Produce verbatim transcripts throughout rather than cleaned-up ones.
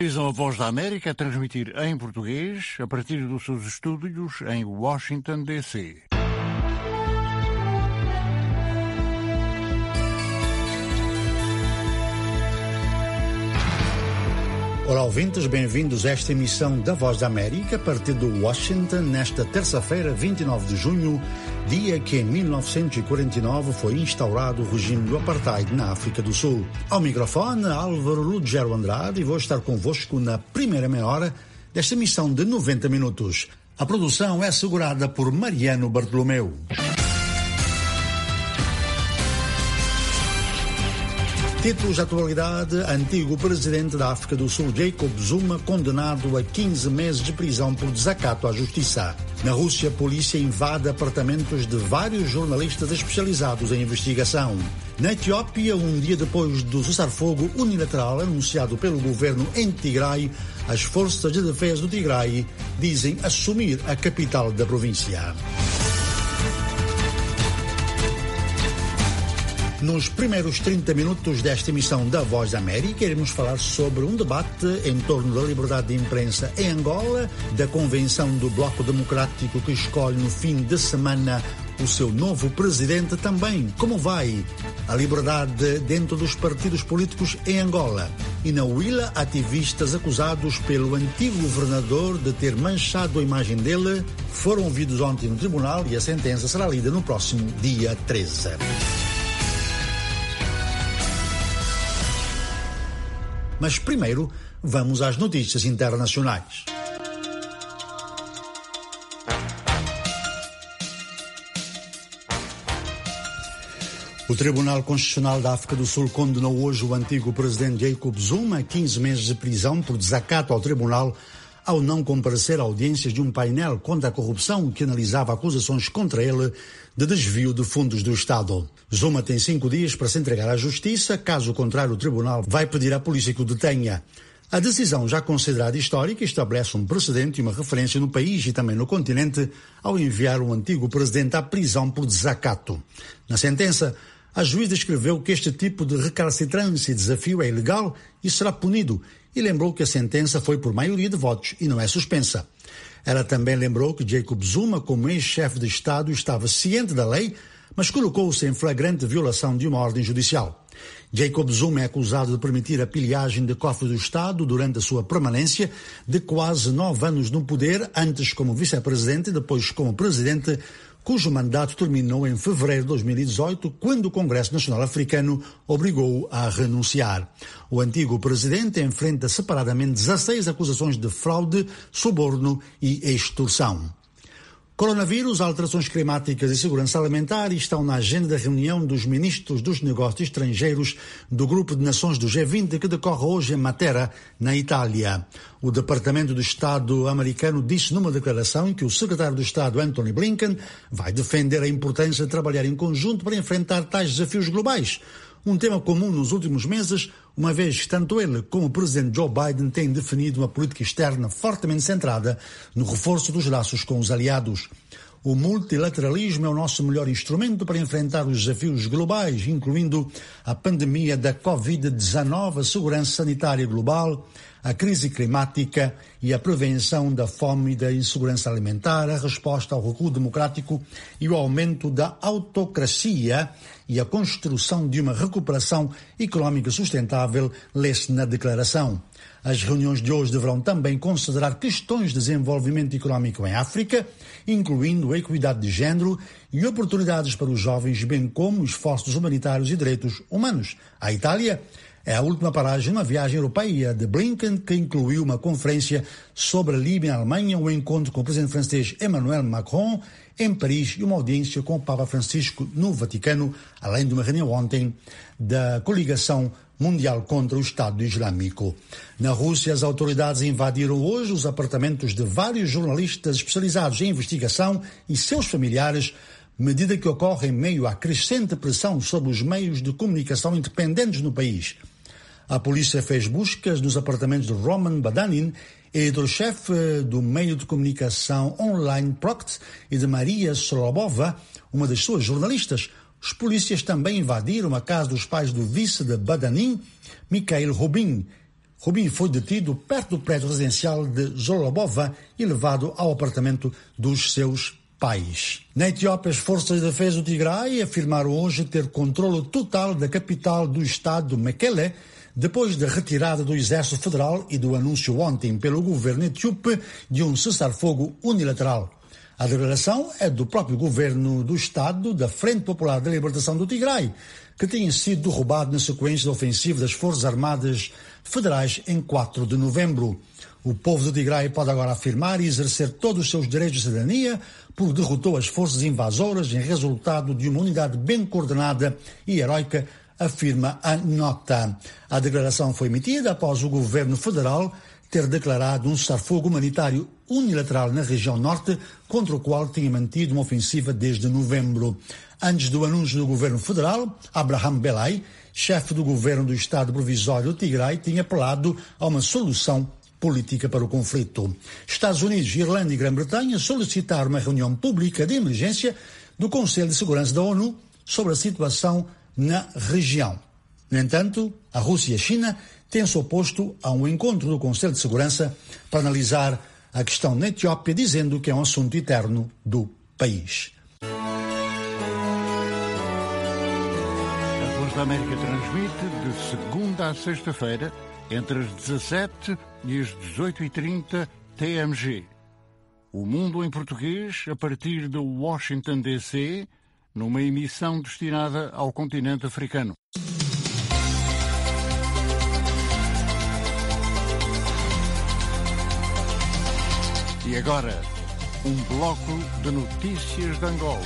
A Voz da América a transmitir em português a partir dos seus estúdios em Washington, D C Olá, ouvintes, bem-vindos a esta emissão da Voz da América a partir de Washington, nesta terça-feira, vinte e nove de junho, dia que em mil novecentos e quarenta e nove foi instaurado o regime do apartheid na África do Sul. Ao microfone, Álvaro Lugero Andrade, e vou estar convosco na primeira meia hora desta emissão de noventa minutos. A produção é assegurada por Mariano Bartolomeu. Títulos de atualidade: antigo presidente da África do Sul, Jacob Zuma, condenado a quinze meses de prisão por desacato à justiça. Na Rússia, a polícia invade apartamentos de vários jornalistas especializados em investigação. Na Etiópia, um dia depois do cessar-fogo unilateral anunciado pelo governo em Tigray, as forças de defesa do Tigray dizem assumir a capital da província. Nos primeiros trinta minutos desta emissão da Voz da América, iremos falar sobre um debate em torno da liberdade de imprensa em Angola, da convenção do Bloco Democrático que escolhe no fim de semana o seu novo presidente, também como vai a liberdade dentro dos partidos políticos em Angola. E na Huila, ativistas acusados pelo antigo governador de ter manchado a imagem dele foram ouvidos ontem no tribunal e a sentença será lida no próximo dia treze. Mas primeiro, vamos às notícias internacionais. O Tribunal Constitucional da África do Sul condenou hoje o antigo presidente Jacob Zuma a quinze meses de prisão por desacato ao tribunal ao não comparecer a audiências de um painel contra a corrupção que analisava acusações contra ele de desvio de fundos do Estado. Zuma tem cinco dias para se entregar à justiça, caso contrário o tribunal vai pedir à polícia que o detenha. A decisão, já considerada histórica, estabelece um precedente e uma referência no país e também no continente ao enviar o antigo presidente à prisão por desacato. Na sentença, a juíza descreveu que este tipo de recalcitrância e desafio é ilegal e será punido, e lembrou que a sentença foi por maioria de votos e não é suspensa. Ela também lembrou que Jacob Zuma, como ex-chefe de Estado, estava ciente da lei, mas colocou-se em flagrante violação de uma ordem judicial. Jacob Zuma é acusado de permitir a pilhagem de cofres do Estado durante a sua permanência de quase nove anos no poder, antes como vice-presidente e depois como presidente, cujo mandato terminou em fevereiro de dois mil e dezoito, quando o Congresso Nacional Africano obrigou-o a renunciar. O antigo presidente enfrenta separadamente dezasseis acusações de fraude, suborno e extorsão. Coronavírus, alterações climáticas e segurança alimentar estão na agenda da reunião dos ministros dos negócios estrangeiros do Grupo de Nações do G vinte que decorre hoje em Matera, na Itália. O Departamento do Estado americano disse numa declaração que o secretário de Estado, Antony Blinken, vai defender a importância de trabalhar em conjunto para enfrentar tais desafios globais. Um tema comum nos últimos meses, uma vez que tanto ele como o presidente Joe Biden têm definido uma política externa fortemente centrada no reforço dos laços com os aliados. O multilateralismo é o nosso melhor instrumento para enfrentar os desafios globais, incluindo a pandemia da covid dezenove, a segurança sanitária global, a crise climática e a prevenção da fome e da insegurança alimentar, a resposta ao recuo democrático e o aumento da autocracia e a construção de uma recuperação económica sustentável, lê-se na declaração. As reuniões de hoje deverão também considerar questões de desenvolvimento económico em África, incluindo a equidade de género e oportunidades para os jovens, bem como esforços humanitários e direitos humanos. A Itália é a última paragem numa viagem europeia de Blinken, que incluiu uma conferência sobre a Líbia e a Alemanha, um encontro com o presidente francês Emmanuel Macron em Paris e uma audiência com o Papa Francisco no Vaticano, além de uma reunião ontem da coligação mundial contra o Estado Islâmico. Na Rússia, as autoridades invadiram hoje os apartamentos de vários jornalistas especializados em investigação e seus familiares, medida que ocorre em meio à crescente pressão sobre os meios de comunicação independentes no país. A polícia fez buscas nos apartamentos de Roman Badanin, editor-chefe do meio de comunicação online Proct, e de Maria Slobova, uma das suas jornalistas. Os polícias também invadiram a casa dos pais do vice de Badanin, Mikhail Rubin, Rubin foi detido perto do prédio residencial de Zolobova e levado ao apartamento dos seus pais. Na Etiópia, as forças de defesa do Tigray afirmaram hoje ter controle total da capital do estado, Mekele, depois da retirada do Exército Federal e do anúncio ontem pelo governo etíope de um cessar-fogo unilateral. A declaração é do próprio governo do estado, da Frente Popular da Libertação do Tigray, que tinha sido derrubado na sequência da ofensiva das Forças Armadas Federais em quatro de novembro. O povo do Tigray pode agora afirmar e exercer todos os seus direitos de cidadania, porque derrotou as forças invasoras em resultado de uma unidade bem coordenada e heroica, afirma a nota. A declaração foi emitida após o governo federal ter declarado um cessar-fogo humanitário unilateral na região norte, contra o qual tinha mantido uma ofensiva desde novembro. Antes do anúncio do governo federal, Abraham Belay, chefe do governo do estado provisório do Tigray, tinha apelado a uma solução política para o conflito. Estados Unidos, Irlanda e Grã-Bretanha solicitaram uma reunião pública de emergência do Conselho de Segurança da ONU sobre a situação na região. No entanto, a Rússia e a China têm-se oposto a um encontro do Conselho de Segurança para analisar a questão na Etiópia, dizendo que é um assunto eterno do país. A Voz da América transmite de segunda a sexta-feira, entre as dezassete e as dezoito e trinta T M G. O Mundo em Português, a partir de Washington, D C, numa emissão destinada ao continente africano. E agora, um bloco de notícias de Angola.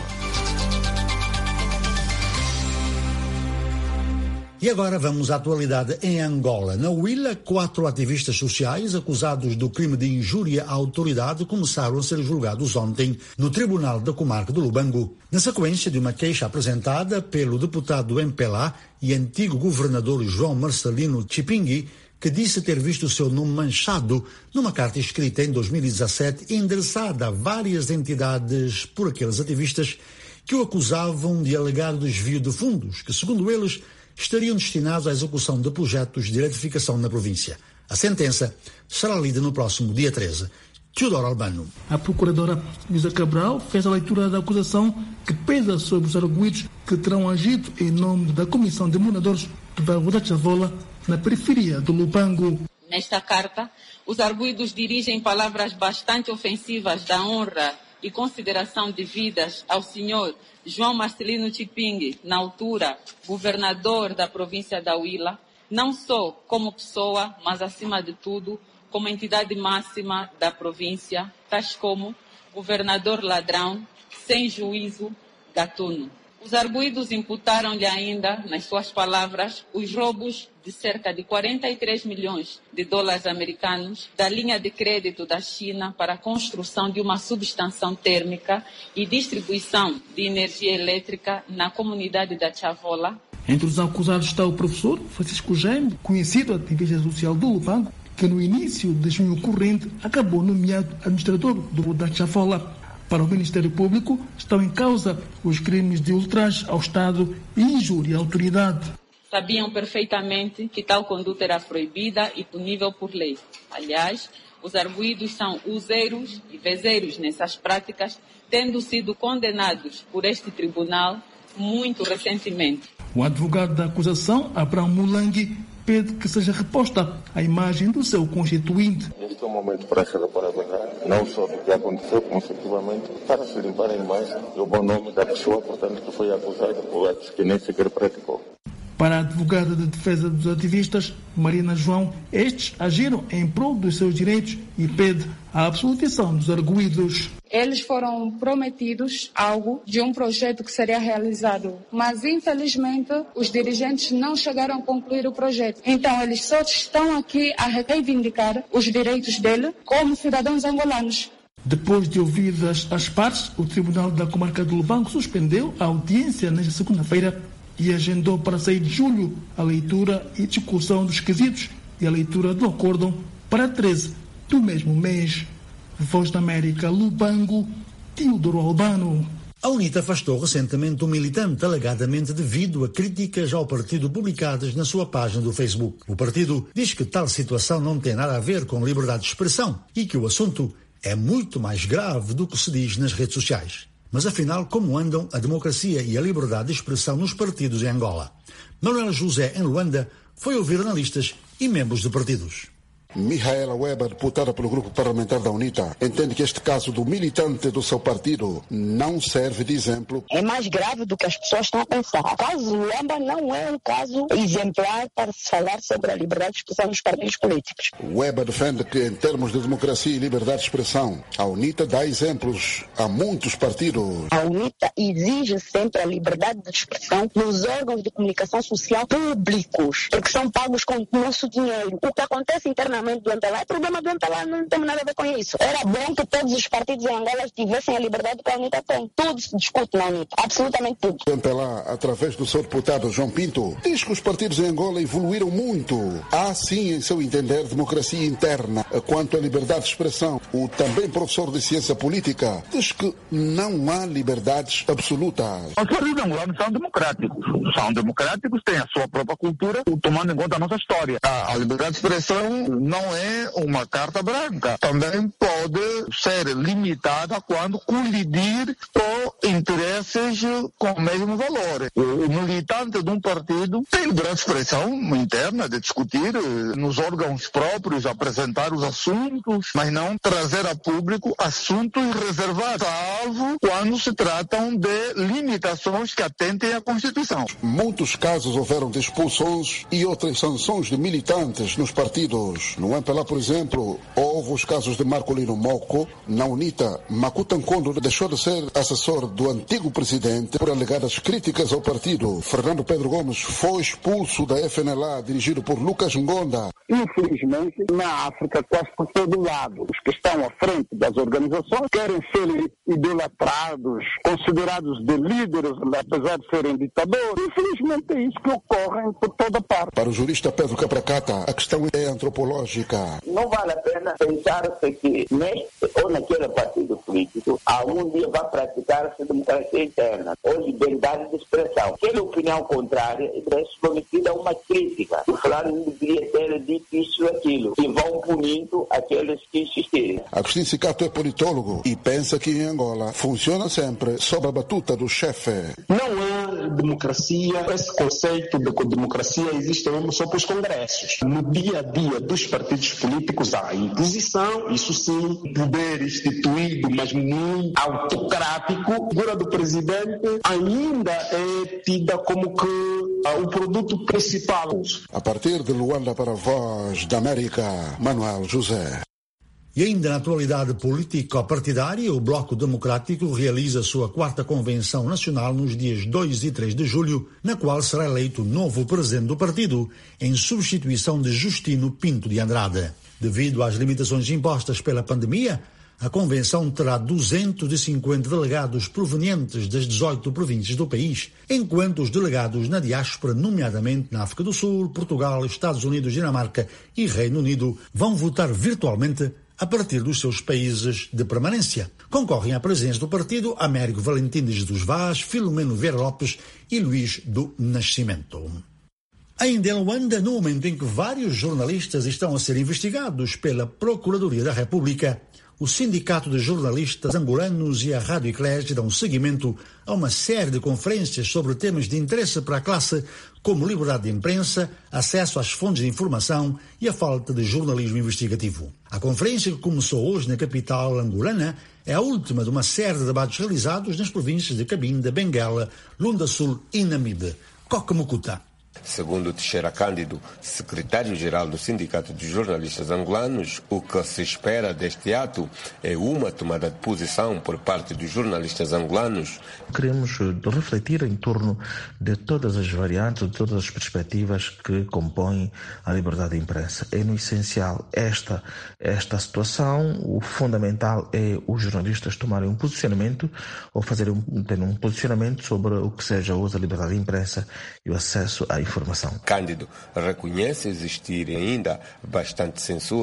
E agora vamos à atualidade em Angola. Na Huila, quatro ativistas sociais acusados do crime de injúria à autoridade começaram a ser julgados ontem no Tribunal da Comarca do Lubango, na sequência de uma queixa apresentada pelo deputado do M P L A e antigo governador João Marcelino Chipingui, que disse ter visto o seu nome manchado numa carta escrita em dois mil e dezassete e endereçada a várias entidades por aqueles ativistas que o acusavam de alegado desvio de fundos, que, segundo eles, estariam destinados à execução de projetos de eletrificação na província. A sentença será lida no próximo dia treze. Teodoro Albano. A procuradora Luísa Cabral fez a leitura da acusação que pesa sobre os arguidos que terão agido em nome da Comissão de Moradores do bairro da Chavola, na periferia do Lubango. Nesta carta, os arguidos dirigem palavras bastante ofensivas da honra e consideração devidas ao senhor João Marcelino Chipingui, na altura governador da província da Huila, não só como pessoa, mas acima de tudo como entidade máxima da província, tais como governador ladrão, sem juízo, gatuno. Os arguidos imputaram-lhe ainda, nas suas palavras, os roubos de cerca de quarenta e três milhões de dólares americanos da linha de crédito da China para a construção de uma subestação térmica e distribuição de energia elétrica na comunidade da Chavola. Entre os acusados está o professor Francisco Jaime, conhecido ativista social do Lubango, que no início de junho corrente acabou nomeado administrador do da Chavola. Para o Ministério Público, estão em causa os crimes de ultraje ao Estado e injúria à autoridade. Sabiam perfeitamente que tal conduta era proibida e punível por lei. Aliás, os arguidos são useiros e vezeiros nessas práticas, tendo sido condenados por este tribunal muito recentemente. O advogado da acusação, Abraham Mulangue, pede que seja reposta a imagem do seu constituinte. Este é o momento para se reparabilizar, não só do que aconteceu consecutivamente, para se limpar a imagem e o bom nome da pessoa, portanto, que foi acusada por atos que nem sequer praticou. Para a advogada de defesa dos ativistas, Marina João, estes agiram em prol dos seus direitos e pede a absolvição dos arguidos. Eles foram prometidos algo de um projeto que seria realizado, mas infelizmente os dirigentes não chegaram a concluir o projeto. Então eles só estão aqui a reivindicar os direitos dele como cidadãos angolanos. Depois de ouvidas as partes, o Tribunal da Comarca do Lubango suspendeu a audiência nesta segunda-feira e agendou para seis de julho a leitura e discussão dos quesitos e a leitura do acórdão para treze do mesmo mês. Voz da América, Lubango, Teodoro Albano. A UNITA afastou recentemente um militante alegadamente devido a críticas ao partido publicadas na sua página do Facebook. O partido diz que tal situação não tem nada a ver com liberdade de expressão e que o assunto é muito mais grave do que se diz nas redes sociais. Mas afinal, como andam a democracia e a liberdade de expressão nos partidos em Angola? Manuel José, em Luanda, foi ouvir analistas e membros de partidos. Mihaela Weber, deputada pelo grupo parlamentar da UNITA, entende que este caso do militante do seu partido não serve de exemplo. É mais grave do que as pessoas estão a pensar. O caso Luanda não é um caso exemplar para se falar sobre a liberdade de expressão nos partidos políticos. Weber defende que, em termos de democracia e liberdade de expressão, a UNITA dá exemplos a muitos partidos. A UNITA exige sempre a liberdade de expressão nos órgãos de comunicação social públicos, porque são pagos com o nosso dinheiro. O que acontece internamente do M P L A é problema do M P L A, não tem nada a ver com isso. Era bom que todos os partidos em Angola tivessem a liberdade que a UNITA tem. Tudo se discute na UNITA, absolutamente tudo. O M P L A, através do seu deputado João Pinto, diz que os partidos em Angola evoluíram muito. Há sim, em seu entender, democracia interna quanto à liberdade de expressão. O também professor de ciência política diz que não há liberdades absolutas. Os partidos angolanos são democráticos. São democráticos, têm a sua própria cultura, tomando em conta a nossa história. A, a liberdade de expressão não é uma carta branca. Também pode ser limitada quando colidir com interesses com o mesmo valor. O militante de um partido tem liberdade de expressão interna de discutir nos órgãos próprios, apresentar os assuntos, mas não trazer a público assuntos reservados, salvo quando se tratam de limitações que atentem à Constituição. Muitos casos houveram de expulsões e outras sanções de militantes nos partidos. No M P L A, por exemplo, houve os casos de Marcolino Moco. Na UNITA, Makuta Nkondo deixou de ser assessor do antigo presidente por alegadas críticas ao partido. Fernando Pedro Gomes foi expulso da F N L A, dirigido por Lucas Ngonda. Infelizmente, na África, quase por todo lado, os que estão à frente das organizações querem ser idolatrados, considerados de líderes, apesar de serem ditadores. Infelizmente, é isso que ocorre por toda parte. Para o jurista Pedro Capracata, a questão é antropológica. Não vale a pena pensar-se que neste ou naquele partido político algum dia vai praticar-se democracia interna ou liberdade de expressão. Aquela opinião contrária é submetida a uma crítica. O fulano não deveria ter dito isso e aquilo. E vão punindo aqueles que insistirem. Agostinho Sicato é politólogo e pensa que em Angola funciona sempre sob a batuta do chefe. Não há democracia. Esse conceito de democracia existe mesmo só para os congressos. No dia a dia dos partidos políticos há imposição, isso sim, poder instituído, mas muito autocrático. A figura do presidente ainda é tida como que uh, o produto principal. A partir de Luanda para a Voz da América, Manuel José. E ainda na atualidade político-partidária, o Bloco Democrático realiza sua quarta convenção nacional nos dias dois e três de julho, na qual será eleito o novo presidente do partido, em substituição de Justino Pinto de Andrade. Devido às limitações impostas pela pandemia, a convenção terá duzentos e cinquenta delegados provenientes das dezoito províncias do país, enquanto os delegados na diáspora, nomeadamente na África do Sul, Portugal, Estados Unidos, Dinamarca e Reino Unido, vão votar virtualmente a partir dos seus países de permanência. Concorrem à presidência do partido Américo Valentim de Jesus Vaz, Filomeno Vieira Lopes e Luís do Nascimento. Ainda em Luanda, no momento em que vários jornalistas estão a ser investigados pela Procuradoria da República, o Sindicato de Jornalistas Angolanos e a Rádio Eclésia dão seguimento a uma série de conferências sobre temas de interesse para a classe, como liberdade de imprensa, acesso às fontes de informação e a falta de jornalismo investigativo. A conferência, que começou hoje na capital angolana, é a última de uma série de debates realizados nas províncias de Cabinda, Benguela, Lunda Sul e Namibe. Cocamucuta. Segundo Teixeira Cândido, secretário-geral do Sindicato de Jornalistas Angolanos, o que se espera deste ato é uma tomada de posição por parte dos jornalistas angolanos. Queremos refletir em torno de todas as variantes, de todas as perspectivas que compõem a liberdade de imprensa. É no essencial esta, esta situação, o fundamental é os jornalistas tomarem um posicionamento ou fazerem um, terem um posicionamento sobre o que seja hoje a liberdade de imprensa e o acesso à informação. Cândido reconhece existir ainda bastante censura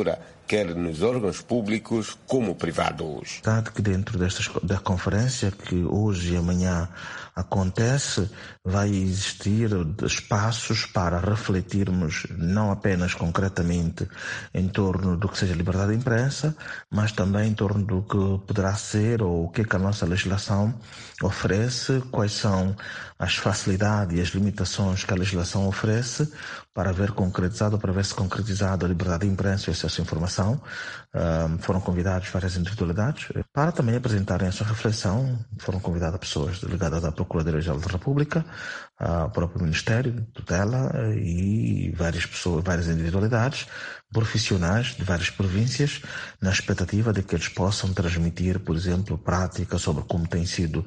quer nos órgãos públicos como privados. Dado que dentro desta da conferência que hoje e amanhã acontece, vai existir espaços para refletirmos não apenas concretamente em torno do que seja liberdade de imprensa, mas também em torno do que poderá ser ou o que, é que a nossa legislação oferece, quais são as facilidades e as limitações que a legislação oferece para ver concretizado, para ver se concretizado a liberdade de imprensa e o acesso à informação. Uh, foram convidados várias individualidades para também apresentarem essa reflexão. Foram convidadas pessoas delegadas da Procuradoria-Geral da República, uh, o próprio Ministério, tutela e várias pessoas, várias individualidades, profissionais de várias províncias, na expectativa de que eles possam transmitir, por exemplo, prática sobre como tem sido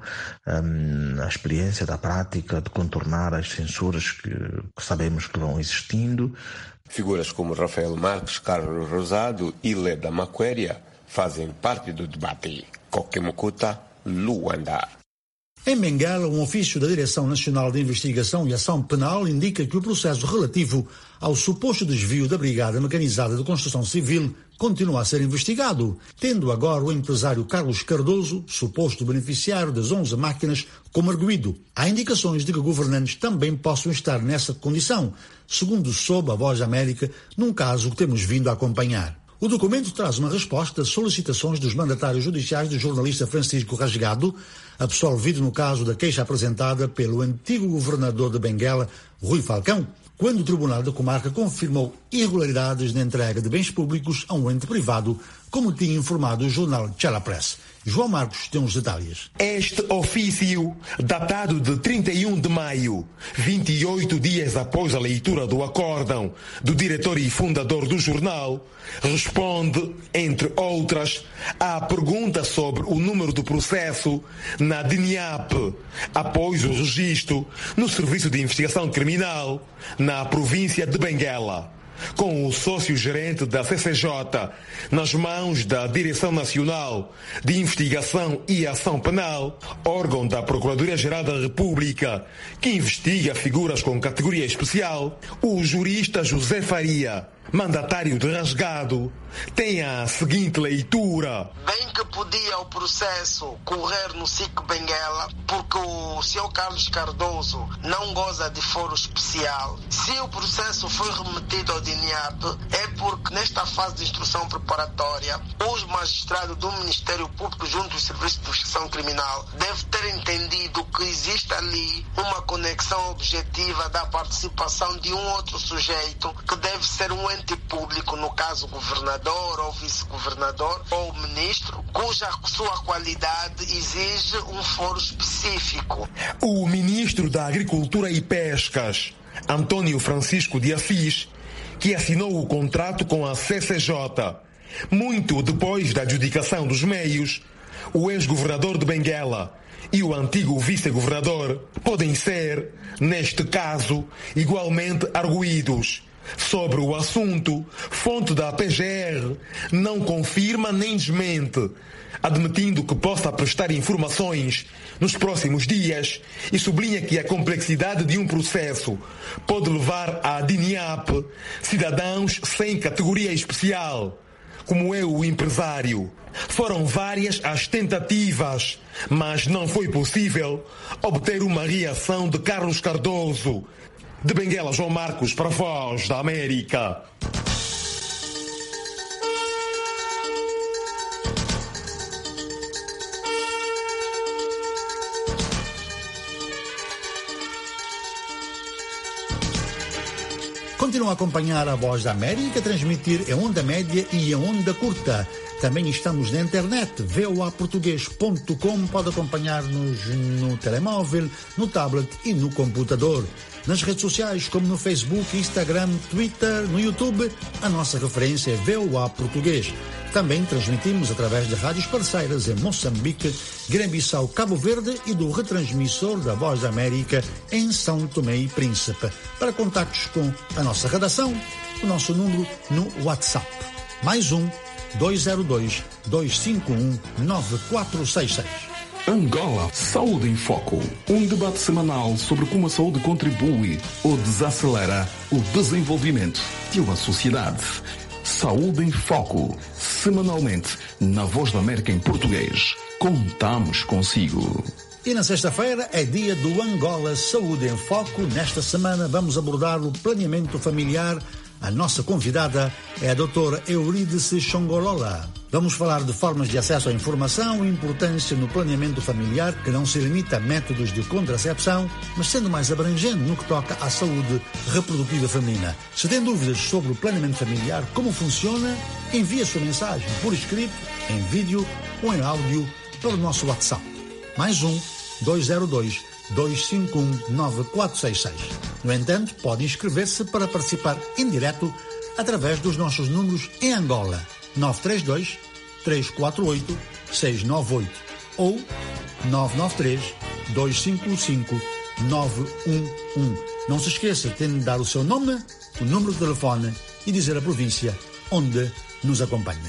um, a experiência da prática de contornar as censuras que, que sabemos que vão existindo. Figuras como Rafael Marques, Carlos Rosado e Leda Maquéria fazem parte do debate. Coquemucuta, Luanda. Em Benguela, um ofício da Direção Nacional de Investigação e Ação Penal indica que o processo relativo ao suposto desvio da Brigada Mecanizada de Construção Civil continua a ser investigado, tendo agora o empresário Carlos Cardoso, suposto beneficiário das onze máquinas, como arguido. Há indicações de que governantes também possam estar nessa condição, segundo soube a Voz da América, num caso que temos vindo a acompanhar. O documento traz uma resposta às solicitações dos mandatários judiciais do jornalista Francisco Rasgado, absolvido no caso da queixa apresentada pelo antigo governador de Benguela, Rui Falcão, quando o Tribunal da Comarca confirmou irregularidades na entrega de bens públicos a um ente privado, como tinha informado o jornal Tchala Press. João Marcos tem os detalhes. Este ofício, datado de trinta e um de maio, vinte e oito dias após a leitura do acórdão do diretor e fundador do jornal, responde, entre outras, à pergunta sobre o número do processo na D N I A P, após o registro no Serviço de Investigação Criminal, na província de Benguela, com o sócio-gerente da C C J nas mãos da Direção Nacional de Investigação e Ação Penal, órgão da Procuradoria-Geral da República, que investiga figuras com categoria especial. O jurista José Faria, mandatário de Rasgado, tem a seguinte leitura. Bem que podia o processo correr no S I C Benguela, porque o senhor Carlos Cardoso não goza de foro especial. Se o processo foi remetido ao D N I A P, é porque nesta fase de instrução preparatória, os magistrados do Ministério Público junto ao Serviço de Investigação Criminal devem ter entendido que existe ali uma conexão objetiva da participação de um outro sujeito que deve ser um ente público, no caso governador ou vice-governador ou ministro, cuja sua qualidade exige um foro específico. O ministro da Agricultura e Pescas, Antônio Francisco de Assis, que assinou o contrato com a C C J, muito depois da adjudicação dos meios, o ex-governador de Benguela e o antigo vice-governador podem ser, neste caso, igualmente arguídos. Sobre o assunto, fonte da P G R não confirma nem desmente, admitindo que possa prestar informações nos próximos dias, e sublinha que a complexidade de um processo pode levar à D N I A P cidadãos sem categoria especial, como é o empresário. Foram várias as tentativas, mas não foi possível obter uma reação de Carlos Cardoso. De Benguela, João Marcos, para a Voz da América. Continua a acompanhar a Voz da América, transmitir em onda média e em onda curta. Também estamos na internet, v o a português ponto com. Pode acompanhar-nos no telemóvel, no tablet e no computador. Nas redes sociais, como no Facebook, Instagram, Twitter, no YouTube, a nossa referência é V O A Português. Também transmitimos através de rádios parceiras em Moçambique, Guiné-Bissau, Cabo Verde e do retransmissor da Voz da América em São Tomé e Príncipe. Para contactos com a nossa redação, o nosso número no WhatsApp. Mais um, dois zero dois, dois cinco um, nove quatro seis seis. Angola Saúde em Foco. Um debate semanal sobre como a saúde contribui ou desacelera o desenvolvimento de uma sociedade. Saúde em Foco, semanalmente na Voz da América em português. Contamos consigo. E na sexta-feira é dia do Angola Saúde em Foco. Nesta semana vamos abordar o planeamento familiar. A nossa convidada é a doutora Eurídice Chongolola. Vamos falar de formas de acesso à informação e importância no planeamento familiar, que não se limita a métodos de contracepção, mas sendo mais abrangente no que toca à saúde reprodutiva feminina. Se tem dúvidas sobre o planeamento familiar, como funciona, envie a sua mensagem por escrito, em vídeo ou em áudio para o nosso WhatsApp. Mais um, dois zero dois, dois cinco um, nove quatro seis seis. No entanto, pode inscrever-se para participar em direto através dos nossos números em Angola, nove três dois, três quatro oito, seis nove oito ou nove nove três, dois cinco cinco, nove um um. Não se esqueça, tem de dar o seu nome, o número de telefone e dizer a província onde nos acompanha.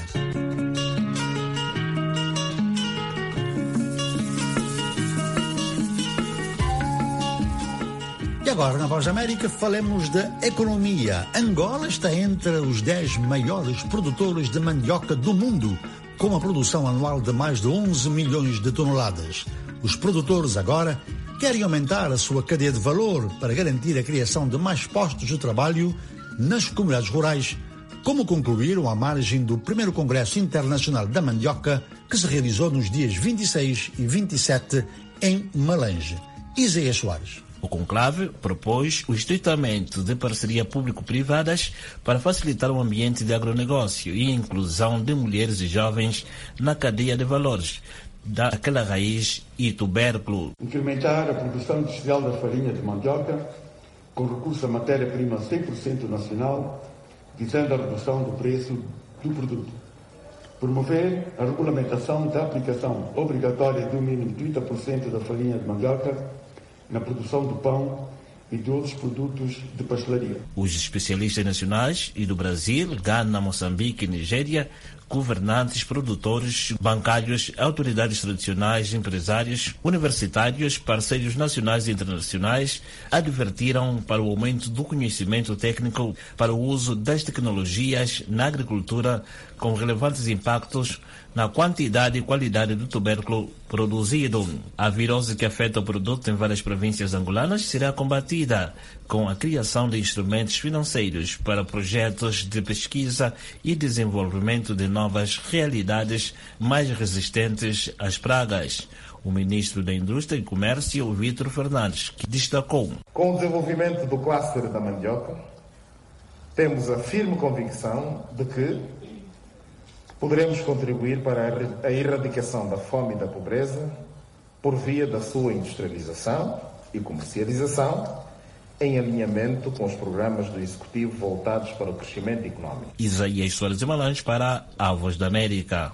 E agora, na Voz da América, falemos da economia. Angola está entre os dez maiores produtores de mandioca do mundo, com uma produção anual de mais de onze milhões de toneladas. Os produtores agora querem aumentar a sua cadeia de valor para garantir a criação de mais postos de trabalho nas comunidades rurais, como concluíram à margem do primeiro Congresso Internacional da Mandioca, que se realizou nos dias vinte e seis e vinte e sete em Malange. Isaías Soares. O conclave propôs o estreitamento de parcerias público-privadas para facilitar o ambiente de agronegócio e a inclusão de mulheres e jovens na cadeia de valores daquela raiz e tubérculo. Incrementar a produção industrial da farinha de mandioca com recurso à matéria-prima cem por cento nacional, visando a redução do preço do produto. Promover a regulamentação da aplicação obrigatória do mínimo de trinta por cento da farinha de mandioca na produção do pão e de outros produtos de pastelaria. Os especialistas nacionais e do Brasil, Gana, Moçambique e Nigéria, governantes, produtores, bancários, autoridades tradicionais, empresários, universitários, parceiros nacionais e internacionais advertiram para o aumento do conhecimento técnico para o uso das tecnologias na agricultura, com relevantes impactos na quantidade e qualidade do tubérculo produzido. A virose que afeta o produto em várias províncias angolanas será combatida com a criação de instrumentos financeiros para projetos de pesquisa e desenvolvimento de novas realidades mais resistentes às pragas. O ministro da Indústria e Comércio, Vítor Fernandes, que destacou: com o desenvolvimento do cluster da mandioca, temos a firme convicção de que poderemos contribuir para a erradicação da fome e da pobreza por via da sua industrialização e comercialização, em alinhamento com os programas do Executivo voltados para o crescimento económico. Isaías Soares de Malange para a Voz da América.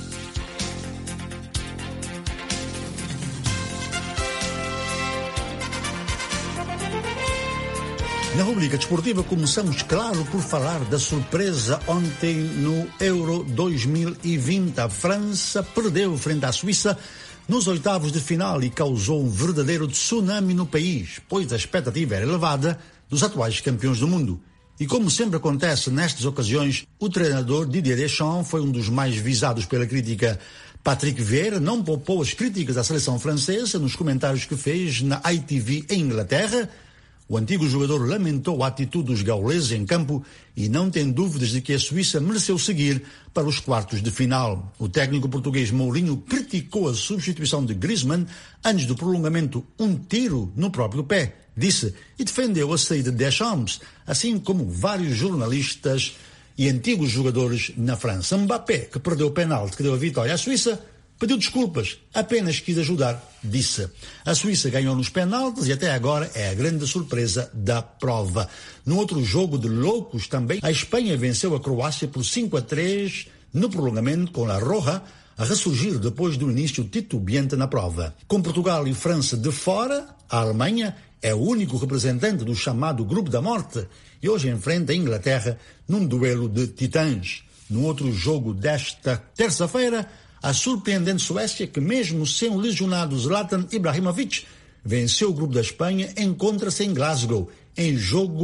Na rubrica desportiva começamos, claro, por falar da surpresa ontem no Euro dois mil e vinte. A França perdeu frente à Suíça nos oitavos de final e causou um verdadeiro tsunami no país, pois a expectativa era elevada dos atuais campeões do mundo. E como sempre acontece nestas ocasiões, o treinador Didier Deschamps foi um dos mais visados pela crítica. Patrick Vieira não poupou as críticas à seleção francesa nos comentários que fez na I T V em Inglaterra. O antigo jogador lamentou a atitude dos gauleses em campo e não tem dúvidas de que a Suíça mereceu seguir para os quartos de final. O técnico português Mourinho criticou a substituição de Griezmann antes do prolongamento, um tiro no próprio pé, disse, e defendeu a saída de Deschamps, assim como vários jornalistas e antigos jogadores na França. Mbappé, que perdeu o penalti que deu a vitória à Suíça, pediu desculpas, apenas quis ajudar, disse. A Suíça ganhou nos penaltis e até agora é a grande surpresa da prova. No outro jogo de loucos também, a Espanha venceu a Croácia por cinco a três no prolongamento, com a Roja a ressurgir depois do início titubeante na prova. Com Portugal e França de fora, a Alemanha é o único representante do chamado Grupo da Morte e hoje enfrenta a Inglaterra num duelo de titãs. No outro jogo desta terça-feira, a surpreendente Suécia, que mesmo sem o lesionado Zlatan Ibrahimovic, venceu o grupo da Espanha, encontra-se em Glasgow, em jogo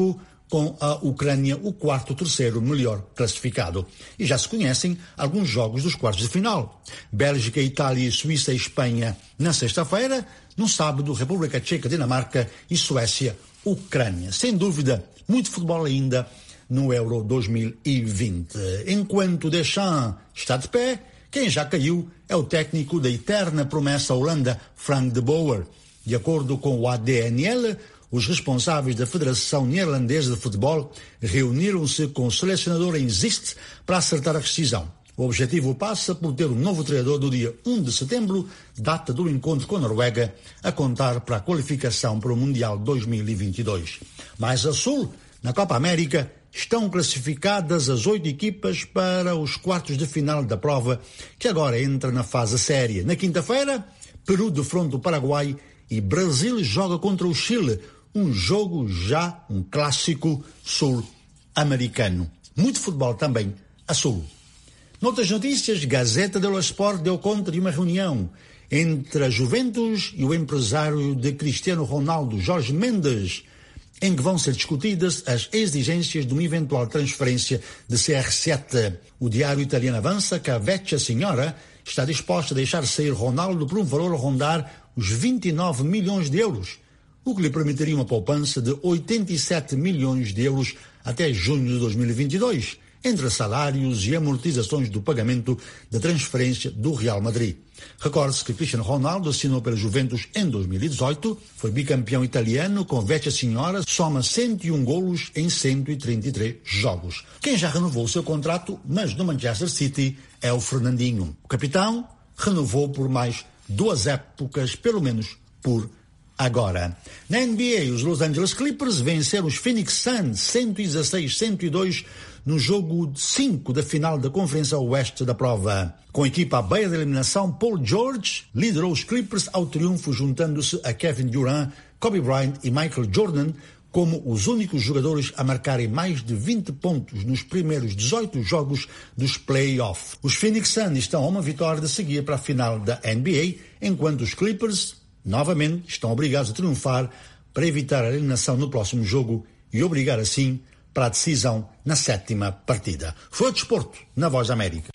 com a Ucrânia o quarto terceiro melhor classificado. E já se conhecem alguns jogos dos quartos de final. Bélgica, Itália, Suíça e Espanha na sexta-feira. No sábado, República Tcheca, Dinamarca e Suécia, Ucrânia. Sem dúvida, muito futebol ainda no Euro dois mil e vinte. Enquanto Deschamps está de pé, quem já caiu é o técnico da eterna promessa Holanda, Frank de Boer. De acordo com o A D N L, os responsáveis da Federação Neerlandesa de Futebol reuniram-se com o selecionador em Zeist para acertar a rescisão. O objetivo passa por ter um novo treinador do dia um de setembro, data do encontro com a Noruega, a contar para a qualificação para o Mundial dois mil e vinte e dois. Mais a sul, na Copa América, estão classificadas as oito equipas para os quartos de final da prova, que agora entra na fase séria. Na quinta-feira, Peru defronta o Paraguai e Brasil joga contra o Chile, um jogo já um clássico sul-americano. Muito futebol também a sul. Noutras notícias, Gazeta dello Sport deu conta de uma reunião entre a Juventus e o empresário de Cristiano Ronaldo, Jorge Mendes, em que vão ser discutidas as exigências de uma eventual transferência de C R sete. O diário italiano avança que a Vecchia Signora está disposta a deixar sair Ronaldo por um valor a rondar os vinte e nove milhões de euros, o que lhe permitiria uma poupança de oitenta e sete milhões de euros até junho de dois mil e vinte e dois, entre salários e amortizações do pagamento da transferência do Real Madrid. Recorde-se que Cristiano Ronaldo assinou pela Juventus em dois mil e dezoito, foi bicampeão italiano com Vecchia Signora, soma cento e um golos em cento e trinta e três jogos. Quem já renovou o seu contrato, mas no Manchester City, é o Fernandinho. O capitão renovou por mais duas épocas, pelo menos por agora. Na N B A, os Los Angeles Clippers venceram os Phoenix Suns cento e dezasseis a cento e dois no jogo cinco da final da Conferência Oeste da prova. Com a equipa à beira da eliminação, Paul George liderou os Clippers ao triunfo, juntando-se a Kevin Durant, Kobe Bryant e Michael Jordan como os únicos jogadores a marcarem mais de vinte pontos nos primeiros dezoito jogos dos play-offs. Os Phoenix Suns estão a uma vitória de seguir para a final da N B A, enquanto os Clippers novamente estão obrigados a triunfar para evitar a eliminação no próximo jogo e obrigar assim para a decisão na sétima partida. Foi o desporto na Voz da América.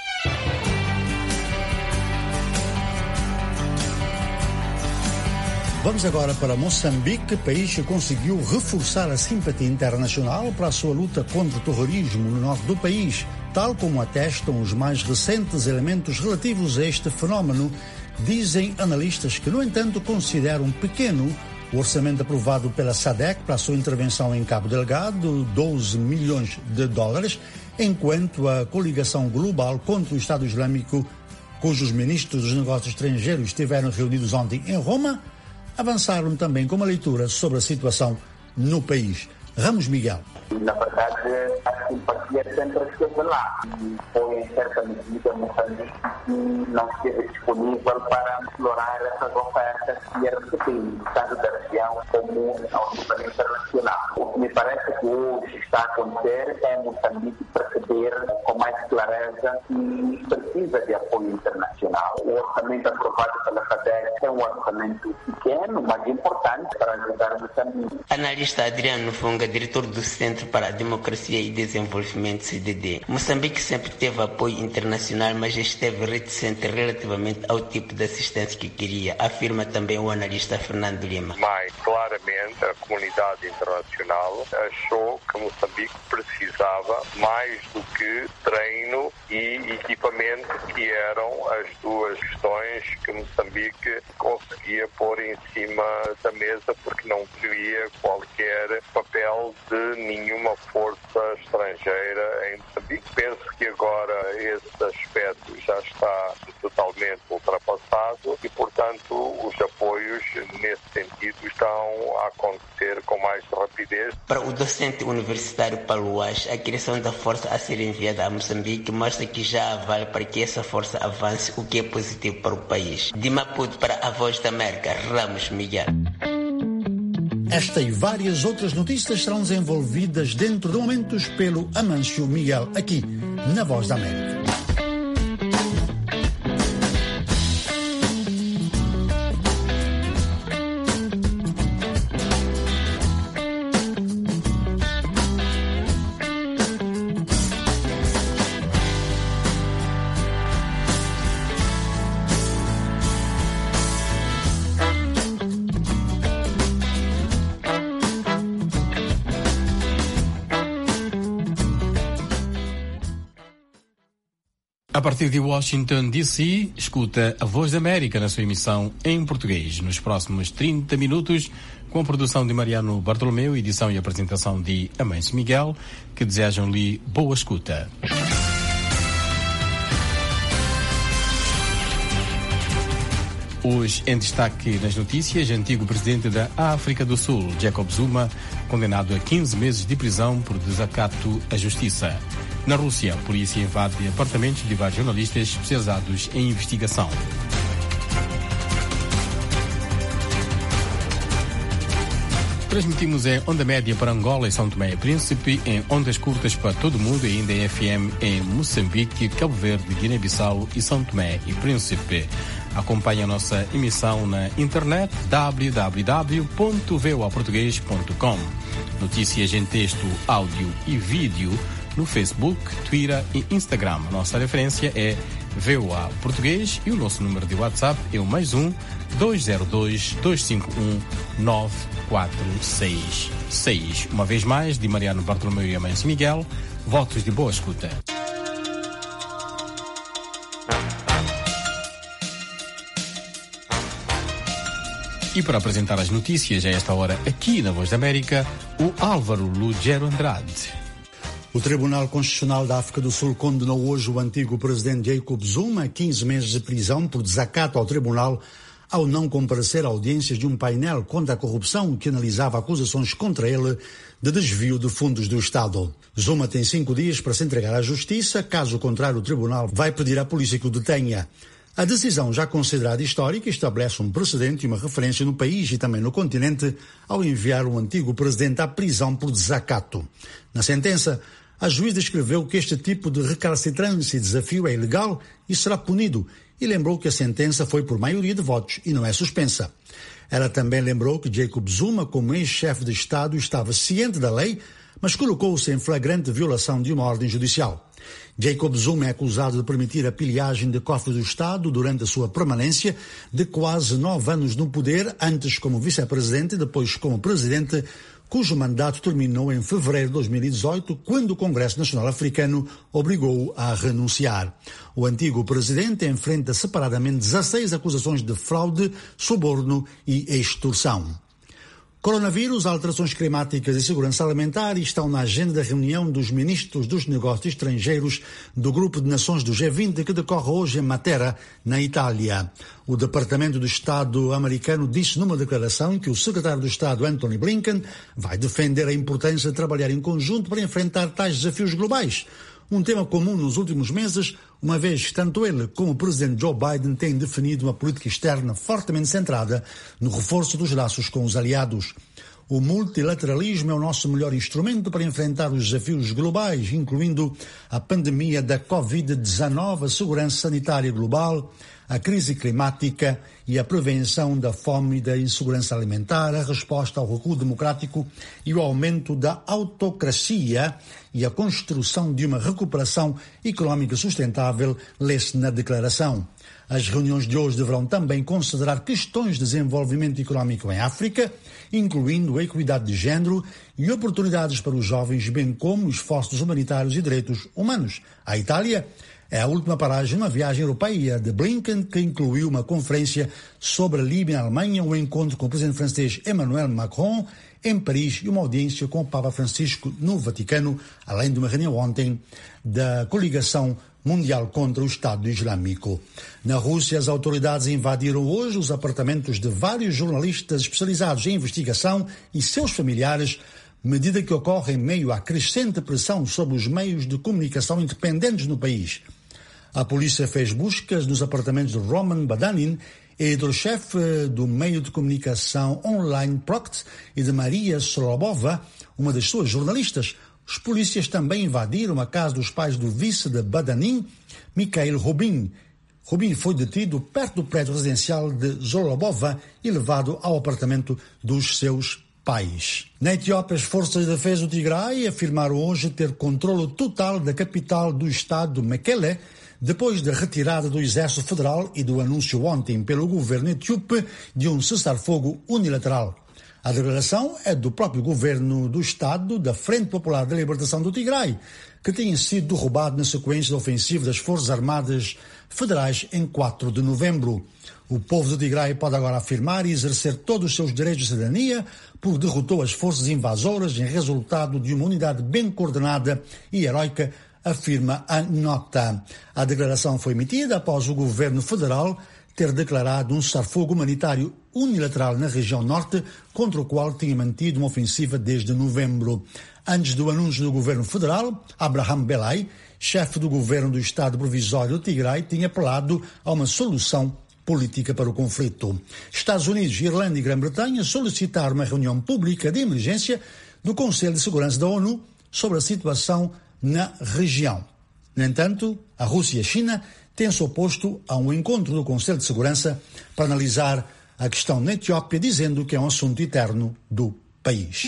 Vamos agora para Moçambique, país que conseguiu reforçar a simpatia internacional para a sua luta contra o terrorismo no norte do país, tal como atestam os mais recentes elementos relativos a este fenómeno. Dizem analistas que, no entanto, consideram pequeno o orçamento aprovado pela SADC para a sua intervenção em Cabo Delgado, doze milhões de dólares, enquanto a coligação global contra o Estado Islâmico, cujos ministros dos negócios estrangeiros estiveram reunidos ontem em Roma, avançaram também com uma leitura sobre a situação no país. Ramos Miguel. Na verdade, a simpatia sempre esteve lá. Foi, em certa medida, Moçambique que não esteve disponível para explorar essas ofertas que ia receber, tanto da região como ao nível internacional. O que me parece que hoje está a acontecer é Moçambique perceber com mais clareza que precisa de apoio internacional. O orçamento aprovado pela SADC é um orçamento pequeno, mas importante para ajudar Moçambique. Analista Adriano Funga, diretor do Centro para a Democracia e Desenvolvimento, C D D. Moçambique sempre teve apoio internacional, mas esteve reticente relativamente ao tipo de assistência que queria, afirma também o analista Fernando Lima. Mais claramente, a comunidade internacional achou que Moçambique precisava mais do que treino e equipamento, que eram as duas questões que Moçambique conseguia pôr em cima da mesa, porque não queria qualquer papel de nenhuma força estrangeira em Moçambique. Penso que agora esse aspecto já está totalmente ultrapassado e, portanto, os apoios nesse sentido estão a acontecer com mais rapidez. Para o docente universitário Paulo Ash, a criação da força a ser enviada a Moçambique mostra que já vale para que essa força avance, o que é positivo para o país. De Maputo para a Voz da América, Ramos Miguel. Esta e várias outras notícias serão desenvolvidas dentro de momentos pelo Amâncio Miguel, aqui na Voz da América. partir de Washington, D C, escuta a Voz da América na sua emissão em português. Nos próximos trinta minutos, com a produção de Mariano Bartolomeu, edição e apresentação de Amâncio Miguel, que desejam-lhe boa escuta. Hoje, em destaque nas notícias, antigo presidente da África do Sul, Jacob Zuma, condenado a quinze meses de prisão por desacato à justiça. Na Rússia, a polícia invade apartamentos de vários jornalistas especializados em investigação. Transmitimos em onda média para Angola e São Tomé e Príncipe, em ondas curtas para todo o mundo e ainda em F M em Moçambique, Cabo Verde, Guiné-Bissau e São Tomé e Príncipe. Acompanhe a nossa emissão na internet w w w ponto v o a português ponto com. Notícias em texto, áudio e vídeo no Facebook, Twitter e Instagram. A nossa referência é V O A Português e o nosso número de WhatsApp é o mais um dois zero dois, dois cinco um, nove quatro seis seis. Uma vez mais, de Mariano Bartolomeu e Amâncio Miguel, votos de boa escuta. E para apresentar as notícias a esta hora aqui na Voz da América, o Álvaro Lugero Andrade. O Tribunal Constitucional da África do Sul condenou hoje o antigo presidente Jacob Zuma a quinze meses de prisão por desacato ao tribunal ao não comparecer a audiências de um painel contra a corrupção que analisava acusações contra ele de desvio de fundos do Estado. Zuma tem cinco dias para se entregar à justiça, caso contrário o tribunal vai pedir à polícia que o detenha. A decisão, já considerada histórica, estabelece um precedente e uma referência no país e também no continente ao enviar o antigo presidente à prisão por desacato. Na sentença, a juíza descreveu que este tipo de recalcitrância e desafio é ilegal e será punido, e lembrou que a sentença foi por maioria de votos e não é suspensa. Ela também lembrou que Jacob Zuma, como ex-chefe de Estado, estava ciente da lei, mas colocou-se em flagrante violação de uma ordem judicial. Jacob Zuma é acusado de permitir a pilhagem de cofres do Estado durante a sua permanência de quase nove anos no poder, antes como vice-presidente e depois como presidente, cujo mandato terminou em fevereiro de dois mil e dezoito, quando o Congresso Nacional Africano obrigou-o a renunciar. O antigo presidente enfrenta separadamente dezasseis acusações de fraude, suborno e extorsão. Coronavírus, alterações climáticas e segurança alimentar estão na agenda da reunião dos ministros dos negócios estrangeiros do Grupo de Nações do G vinte que decorre hoje em Matera, na Itália. O Departamento de Estado americano disse numa declaração que o secretário de Estado, Antony Blinken, vai defender a importância de trabalhar em conjunto para enfrentar tais desafios globais. Um tema comum nos últimos meses, uma vez que tanto ele como o presidente Joe Biden têm definido uma política externa fortemente centrada no reforço dos laços com os aliados. O multilateralismo é o nosso melhor instrumento para enfrentar os desafios globais, incluindo a pandemia da covid dezenove, a segurança sanitária global, a crise climática e a prevenção da fome e da insegurança alimentar, a resposta ao recuo democrático e o aumento da autocracia e a construção de uma recuperação económica sustentável, lê-se na declaração. As reuniões de hoje deverão também considerar questões de desenvolvimento económico em África, incluindo a equidade de género e oportunidades para os jovens, bem como esforços humanitários e direitos humanos. A Itália é a última paragem numa viagem europeia de Blinken, que incluiu uma conferência sobre a Líbia na Alemanha, um encontro com o presidente francês Emmanuel Macron em Paris e uma audiência com o Papa Francisco no Vaticano, além de uma reunião ontem da coligação mundial contra o Estado Islâmico. Na Rússia, as autoridades invadiram hoje os apartamentos de vários jornalistas especializados em investigação e seus familiares, medida que ocorre em meio à crescente pressão sobre os meios de comunicação independentes no país. A polícia fez buscas nos apartamentos de Roman Badanin, editor-chefe do meio de comunicação online Proct, e de Maria Solobova, uma das suas jornalistas. Os polícias também invadiram a casa dos pais do vice de Badanin, Mikhail Rubin. Rubin foi detido perto do prédio residencial de Zolobova e levado ao apartamento dos seus pais. Na Etiópia, as forças de defesa do Tigray afirmaram hoje ter controle total da capital do estado, Mekele, depois da retirada do Exército Federal e do anúncio ontem pelo governo etíope de um cessar-fogo unilateral. A declaração é do próprio governo do Estado da Frente Popular da Libertação do Tigray, que tinha sido derrubado na sequência da ofensiva das Forças Armadas Federais em quatro de novembro. O povo do Tigray pode agora afirmar e exercer todos os seus direitos de cidadania, porque derrotou as forças invasoras em resultado de uma unidade bem coordenada e heroica, afirma a nota. A declaração foi emitida após o governo federal ter declarado um cessar-fogo humanitário unilateral na região norte, contra o qual tinha mantido uma ofensiva desde novembro. Antes do anúncio do governo federal, Abraham Belay, chefe do governo do Estado Provisório do Tigray, tinha apelado a uma solução política para o conflito. Estados Unidos, Irlanda e Grã-Bretanha solicitaram uma reunião pública de emergência do Conselho de Segurança da ONU sobre a situação na região. No entanto, a Rússia e a China têm-se oposto a um encontro do Conselho de Segurança para analisar a questão na Etiópia, dizendo que é um assunto interno do país.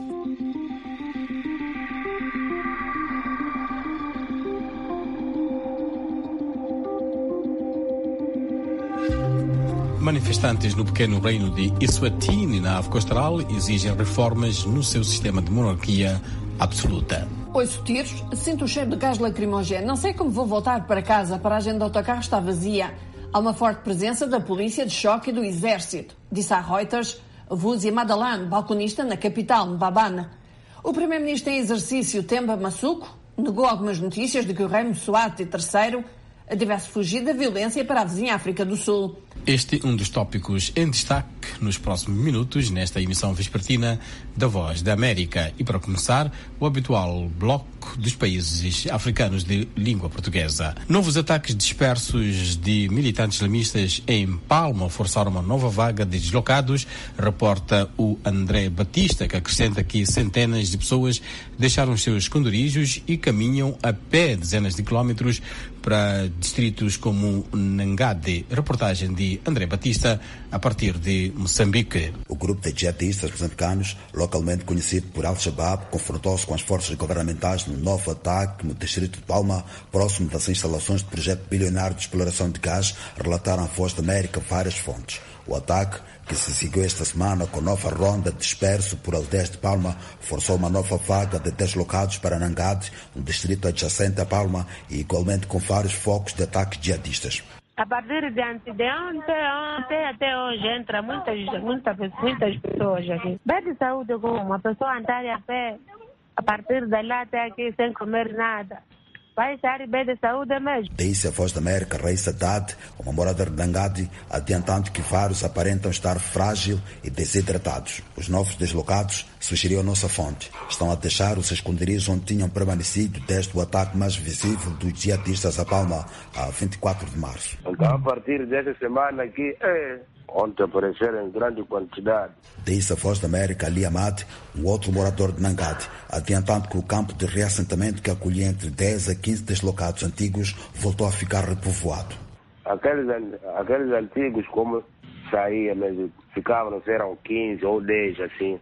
Manifestantes no pequeno reino de Eswatini, na África Austral, exigem reformas no seu sistema de monarquia absoluta. Ouço tiros, sinto o cheiro de gás lacrimogéneo. Não sei como vou voltar para casa. A paragem do autocarro está vazia. Há uma forte presença da polícia de choque e do exército, disse à Reuters Vuzi Madalan, balconista na capital, Mbabane. O primeiro-ministro em exercício, Themba Masuku, negou algumas notícias de que o rei Mswati terceiro tivesse fugido da violência para a vizinha África do Sul. Este é um dos tópicos em destaque nos próximos minutos nesta emissão vespertina da Voz da América. E para começar, o habitual bloco dos países africanos de língua portuguesa. Novos ataques dispersos de militantes islamistas em Palma forçaram uma nova vaga de deslocados, reporta o André Batista, que acrescenta que centenas de pessoas deixaram os seus esconderijos e caminham a pé dezenas de quilómetros para distritos como Nangade. Reportagem de André Batista, a partir de Moçambique. O grupo de jihadistas moçambicanos, localmente conhecido por Al-Shabaab, confrontou-se com as forças governamentais no novo ataque no distrito de Palma, próximo das instalações do projeto bilionário de exploração de gás, relataram a Voz da América várias fontes. O ataque, que se seguiu esta semana com nova ronda disperso por aldeias de Palma, forçou uma nova vaga de deslocados para Nangade, um distrito adjacente a Palma, e igualmente com vários focos de ataques jihadistas. A partir de antes de ontem, ontem até hoje entra muitas, muitas, muitas pessoas aqui. Bem de saúde como uma pessoa andar a pé, a partir de lá até aqui sem comer nada. Vai estar bem de saúde mesmo. Disse a Voz da América Reissa Haddad, uma moradora de Nangade, adiantando que vários aparentam estar frágil e desidratados. Os novos deslocados, sugeriu a nossa fonte, estão a deixar os esconderijos onde tinham permanecido desde o ataque mais visível dos jihadistas a Palma, a vinte e quatro de março. Então, a partir dessa semana aqui, é... ontem apareceram em grande quantidade. Disse a Voz da América Ali Ahmad, um outro morador de Nangade, adiantando que o campo de reassentamento que acolhia entre dez a quinze deslocados antigos voltou a ficar repovoado. Aqueles, aqueles antigos, como saía, mas ficavam, eram quinze ou dez, assim,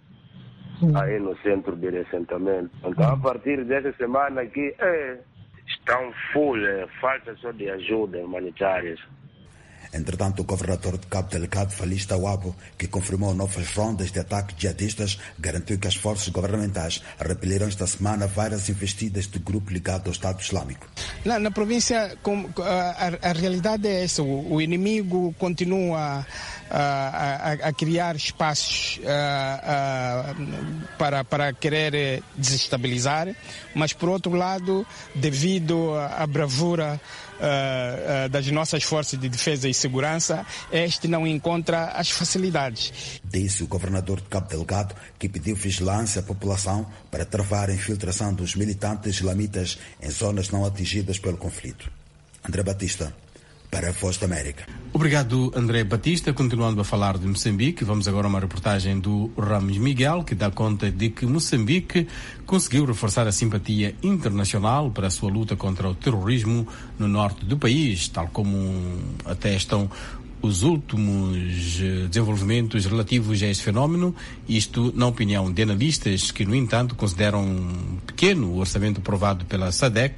aí no centro de reassentamento. Então, a partir dessa semana aqui, é, estão full, é, falta só de ajuda humanitária. Entretanto, o governador de Cabo Delgado, Falista Wabo, que confirmou novas rondas de ataques jihadistas, garantiu que as forças governamentais repeliram esta semana várias investidas de grupo ligado ao Estado Islâmico. Na, na província, com, a, a realidade é essa, o, o inimigo continua a, a, a criar espaços a, a, para, para querer desestabilizar, mas por outro lado, devido à bravura Uh, uh, das nossas forças de defesa e segurança, este não encontra as facilidades. Disse o governador de Cabo Delgado, que pediu vigilância à população para travar a infiltração dos militantes islamitas em zonas não atingidas pelo conflito. André Batista, para a Voz da América. Obrigado, André Batista. Continuando a falar de Moçambique, vamos agora a uma reportagem do Ramos Miguel, que dá conta de que Moçambique conseguiu reforçar a simpatia internacional para a sua luta contra o terrorismo no norte do país, tal como atestam os últimos desenvolvimentos relativos a este fenómeno, isto na opinião de analistas que, no entanto, consideram pequeno o orçamento aprovado pela SADC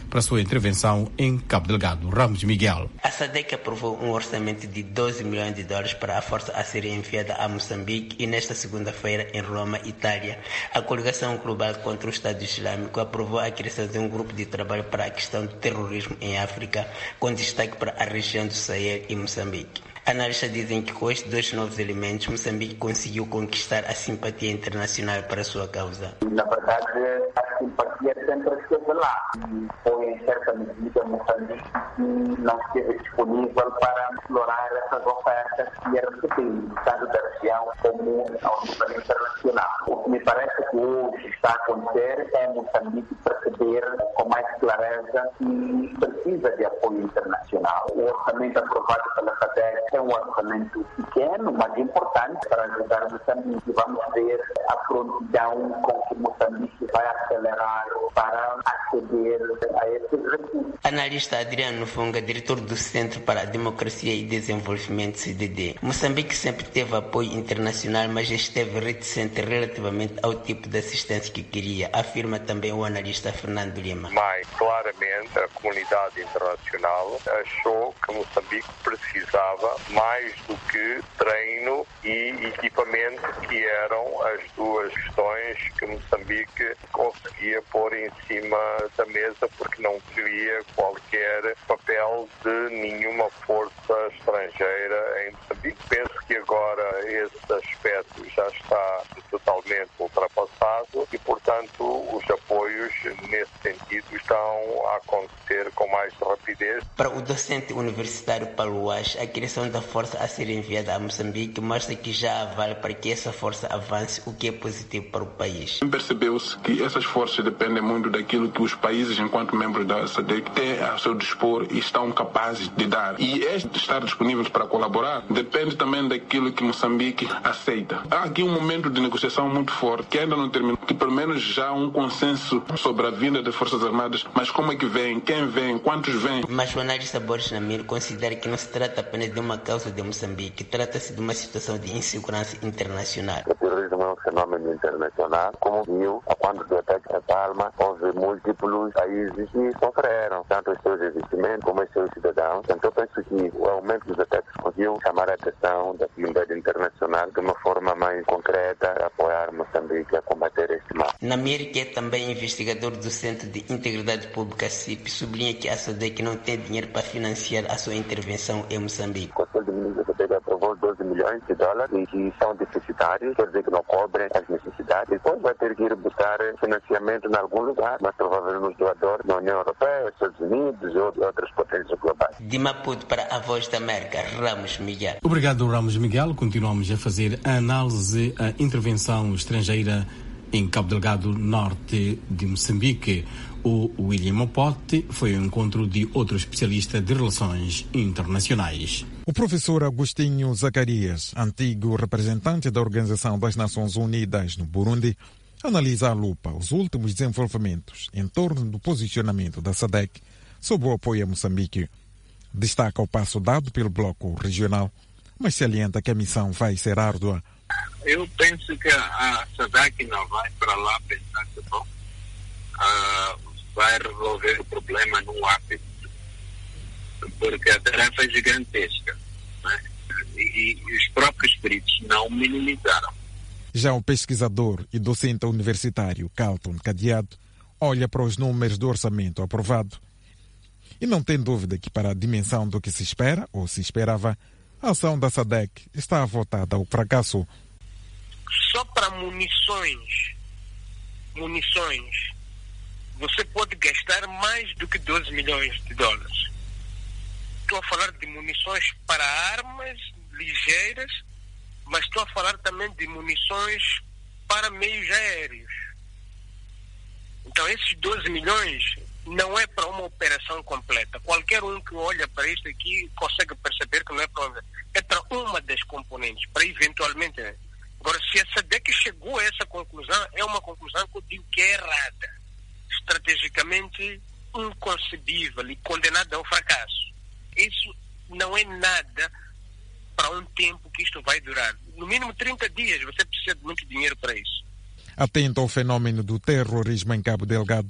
para a sua intervenção em Cabo Delgado. Ramos Miguel. A SADC aprovou um orçamento de doze milhões de dólares para a força a ser enviada a Moçambique e nesta segunda-feira em Roma, Itália, a Coligação Global contra o Estado Islâmico aprovou a criação de um grupo de trabalho para a questão do terrorismo em África, com destaque para a região do Sahel e Moçambique. Analistas dizem que com estes dois novos elementos, Moçambique conseguiu conquistar a simpatia internacional para a sua causa. Na verdade, a simpatia sempre esteve lá. Foi, em certa medida, Moçambique que não esteve disponível para explorar essas ofertas que eram recebidas, tanto da região como ao nível internacional. O que me parece que hoje está a acontecer é Moçambique perceber com mais clareza que precisa de apoio internacional. O orçamento aprovado pela SADC é um orçamento pequeno, mas importante para ajudar Moçambique. Vamos ver a prontidão com que Moçambique vai acelerar para aceder a esses recursos. Analista Adriano Funga, diretor do Centro para a Democracia e Desenvolvimento, C D D. Moçambique sempre teve apoio internacional, mas esteve reticente relativamente ao tipo de assistência que queria, afirma também o analista Fernando Lima. Mas, claramente, a comunidade internacional achou que Moçambique precisava mais do que treino e equipamento, que eram as duas questões que Moçambique conseguia pôr em cima da mesa, porque não queria qualquer papel de nenhuma força estrangeira em Moçambique. Penso que agora esse aspecto já está totalmente ultrapassado e, portanto, os apoios nesse sentido estão a acontecer com mais rapidez. Para o docente universitário Paulo Ash, a criação da força a ser enviada a Moçambique mostra que já há vale para que essa força avance, o que é positivo para o país. Percebeu-se que essas forças dependem muito daquilo que os países, enquanto membros da SADC, têm a seu dispor e estão capazes de dar. E este estar disponíveis para colaborar depende também daquilo que Moçambique aceita. Há aqui um momento de negociação muito forte, que ainda não terminou, que pelo menos já há um consenso sobre a vinda das Forças Armadas, mas como é que vem, quem vem, quantos vêm. Mas o analista Boris Namir considera que não se trata apenas de uma causa de Moçambique, trata-se de uma situação de insegurança internacional. O terrorismo é um fenômeno internacional, como viu, quando do ataque a Palma, houve múltiplos países que sofreram, tanto os seus investimentos como os seus cidadãos. Então, eu penso que o aumento dos ataques conseguiu chamar a atenção da comunidade internacional de uma forma mais concreta, a apoiar Moçambique a combater este mal. Namir, que é também investigador do Centro de Integridade Pública C I P, sublinha que a SADC não tem dinheiro para financiar a sua intervenção em Moçambique. O Conselho de Ministros da SADC aprovou doze milhões de dólares e que são deficitários, quer dizer que não cobrem as necessidades. Depois vai ter que ir buscar financiamento em algum lugar, mas provavelmente os doadores da União Europeia, Estados Unidos ou outras potências globais. De Maputo para a Voz da América, Ramos Miguel. Obrigado, Ramos Miguel. Continuamos a fazer a análise à intervenção estrangeira em Cabo Delgado, norte de Moçambique. O William Opote foi ao encontro de outro especialista de relações internacionais. O professor Agostinho Zacarias, antigo representante da Organização das Nações Unidas no Burundi, analisa à lupa os últimos desenvolvimentos em torno do posicionamento da SADC sobre o apoio a Moçambique. Destaca o passo dado pelo bloco regional, mas salienta que a missão vai ser árdua. Eu penso que a SADC não vai para lá pensar que bom, uh, vai resolver o problema num ápice, porque a tarefa é gigantesca, né? e, e os próprios peritos não minimizaram. Já o pesquisador e docente universitário Carlton Cadeado olha para os números do orçamento aprovado e não tem dúvida que, para a dimensão do que se espera ou se esperava, a ação da SADC está votada ao fracasso. Só para munições, munições, você pode gastar mais do que doze milhões de dólares. Estou a falar de munições para armas ligeiras, mas estou a falar também de munições para meios aéreos. Então, esses doze milhões não é para uma operação completa. Qualquer um que olha para isto aqui consegue perceber que não é para uma, é para uma das componentes, para eventualmente... Agora, se a SADC chegou a essa conclusão, é uma conclusão que eu digo que é errada, estrategicamente inconcebível e condenada ao fracasso. Isso não é nada para um tempo que isto vai durar. No mínimo trinta dias, você precisa de muito dinheiro para isso. Atento ao fenômeno do terrorismo em Cabo Delgado,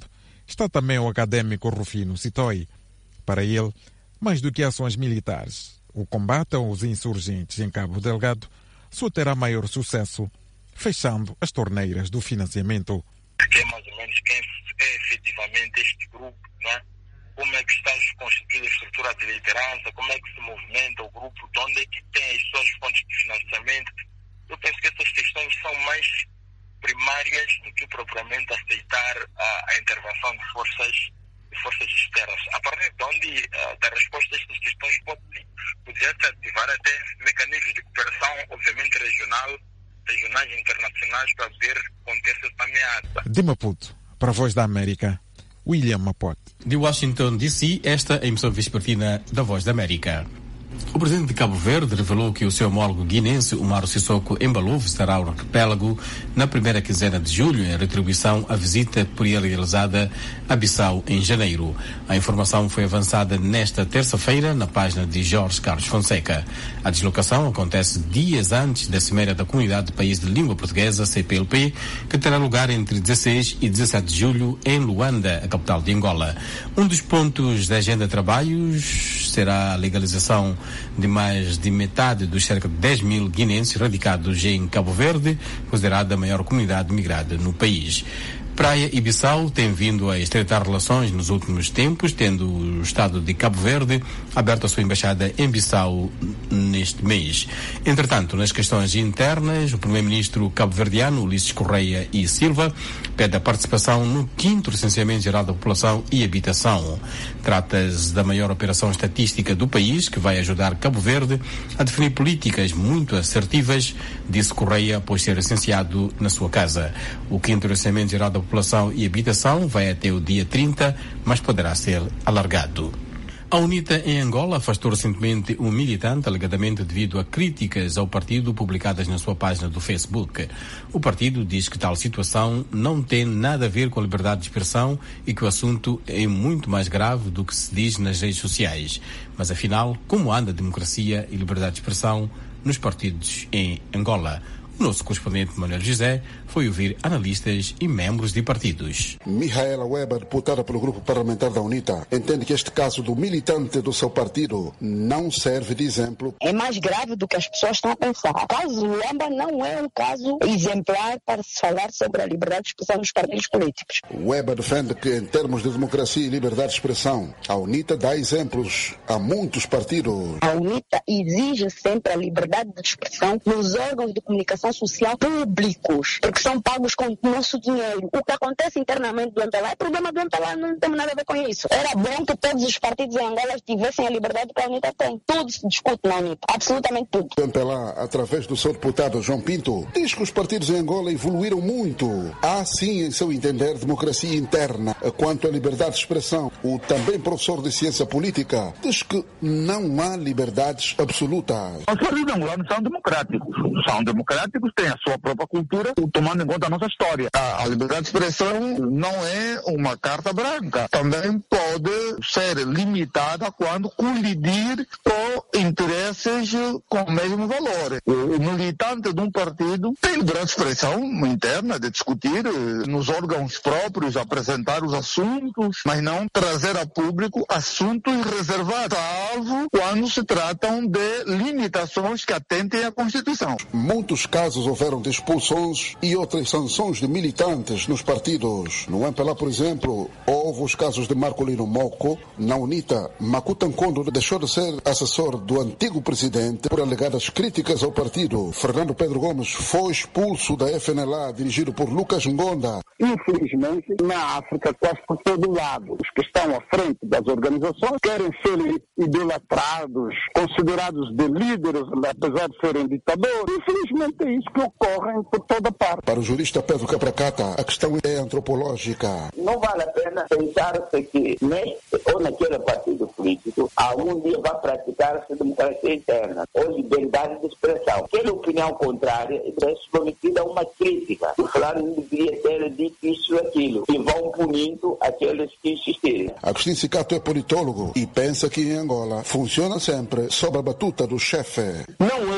Está também o académico Rufino Sitoi. Para ele, mais do que ações militares, o combate aos insurgentes em Cabo Delgado só terá maior sucesso fechando as torneiras do financiamento. Que é mais ou menos quem é efetivamente este grupo, né? Como é que está constituída a estrutura de liderança, como é que se movimenta o grupo, de onde é que tem as suas fontes de financiamento. Eu penso que essas questões são mais primárias do que propriamente aceitar a, a intervenção de forças, de forças externas. A partir de onde uh, da resposta a estas questões pode, poderia-se ativar até mecanismos de cooperação, obviamente regional, regionais e internacionais, para poder conter essa ameaça. De Maputo, para a Voz da América, William Mapote. De Washington, D C, esta é a emissão vespertina da Voz da América. O presidente de Cabo Verde revelou que o seu homólogo guinense, Umaro Sissoko Embalo, visitará o arquipélago na primeira quinzena de julho, em retribuição à visita por ele realizada a Bissau em janeiro. A informação foi avançada nesta terça-feira na página de Jorge Carlos Fonseca. A deslocação acontece dias antes da Cimeira da Comunidade de Países de Língua Portuguesa, C P L P, que terá lugar entre dezesseis e dezassete de julho em Luanda, a capital de Angola. Um dos pontos da agenda de trabalhos será a legalização de mais de metade dos cerca de dez mil guinenses radicados em Cabo Verde, considerada a maior comunidade migrada no país. Praia e Bissau têm vindo a estreitar relações nos últimos tempos, tendo o Estado de Cabo Verde aberto a sua embaixada em Bissau neste mês. Entretanto, nas questões internas, o primeiro-ministro cabo-verdiano, Ulisses Correia e Silva, pede a participação no quinto recenseamento geral da população e habitação. Trata-se da maior operação estatística do país, que vai ajudar Cabo Verde a definir políticas muito assertivas, disse Correia após ser recenseado na sua casa. O quinto recenseamento geral da população e habitação vai até o dia trinta, mas poderá ser alargado. A UNITA em Angola afastou recentemente um militante, alegadamente devido a críticas ao partido publicadas na sua página do Facebook. O partido diz que tal situação não tem nada a ver com a liberdade de expressão e que o assunto é muito mais grave do que se diz nas redes sociais. Mas afinal, como anda a democracia e liberdade de expressão nos partidos em Angola? O nosso correspondente Manuel José foi ouvir analistas e membros de partidos. Mihaela Weber, deputada pelo grupo parlamentar da UNITA, entende que este caso do militante do seu partido não serve de exemplo. É mais grave do que as pessoas estão a pensar. O caso Luamba não é um caso exemplar para se falar sobre a liberdade de expressão nos partidos políticos. Weber defende que, em termos de democracia e liberdade de expressão, a UNITA dá exemplos a muitos partidos. A UNITA exige sempre a liberdade de expressão nos órgãos de comunicação social públicos, porque são pagos com nosso dinheiro. O que acontece internamente do M P L A é problema do M P L A, não temos nada a ver com isso. Era bom que todos os partidos em Angola tivessem a liberdade que a UNITA tem. Tudo se discute na UNITA, absolutamente tudo. O M P L A, através do seu deputado João Pinto, diz que os partidos em Angola evoluíram muito. Há sim, em seu entender, democracia interna quanto à liberdade de expressão. O também professor de ciência política diz que não há liberdades absolutas. Os partidos angolanos são democráticos. São democráticos, têm a sua própria cultura, tomando em conta a nossa história. A, a liberdade de expressão não é uma carta branca. Também pode ser limitada quando colidir com interesses com o mesmo valor. O militante de um partido tem liberdade de expressão interna de discutir nos órgãos próprios, apresentar os assuntos, mas não trazer a público assuntos reservados, salvo quando se tratam de limitações que atentem à Constituição. Muitos casos houveram de expulsões e outras sanções de militantes nos partidos. No M P L A, por exemplo, houve os casos de Marcolino Moco. Na UNITA, Makuta Nkondo deixou de ser assessor do antigo presidente por alegadas críticas ao partido. Fernando Pedro Gomes foi expulso da F N L A, dirigido por Lucas Ngonda. Infelizmente, na África, quase por todo lado, os que estão à frente das organizações querem ser idolatrados, considerados de líderes, apesar de serem ditadores. Infelizmente, é isso que ocorre por toda parte. Para o jurista Pedro Capracata, a questão é antropológica. Não vale a pena pensar-se que neste ou naquele partido político algum dia vai praticar-se democracia interna ou liberdade de expressão. Aquela opinião contrária é submetida a uma crítica. O fulano não deveria ter dito isso e aquilo. E vão punindo aqueles que insistirem. Agostinho Cicato é politólogo e pensa que em Angola funciona sempre sob a batuta do chefe. Não há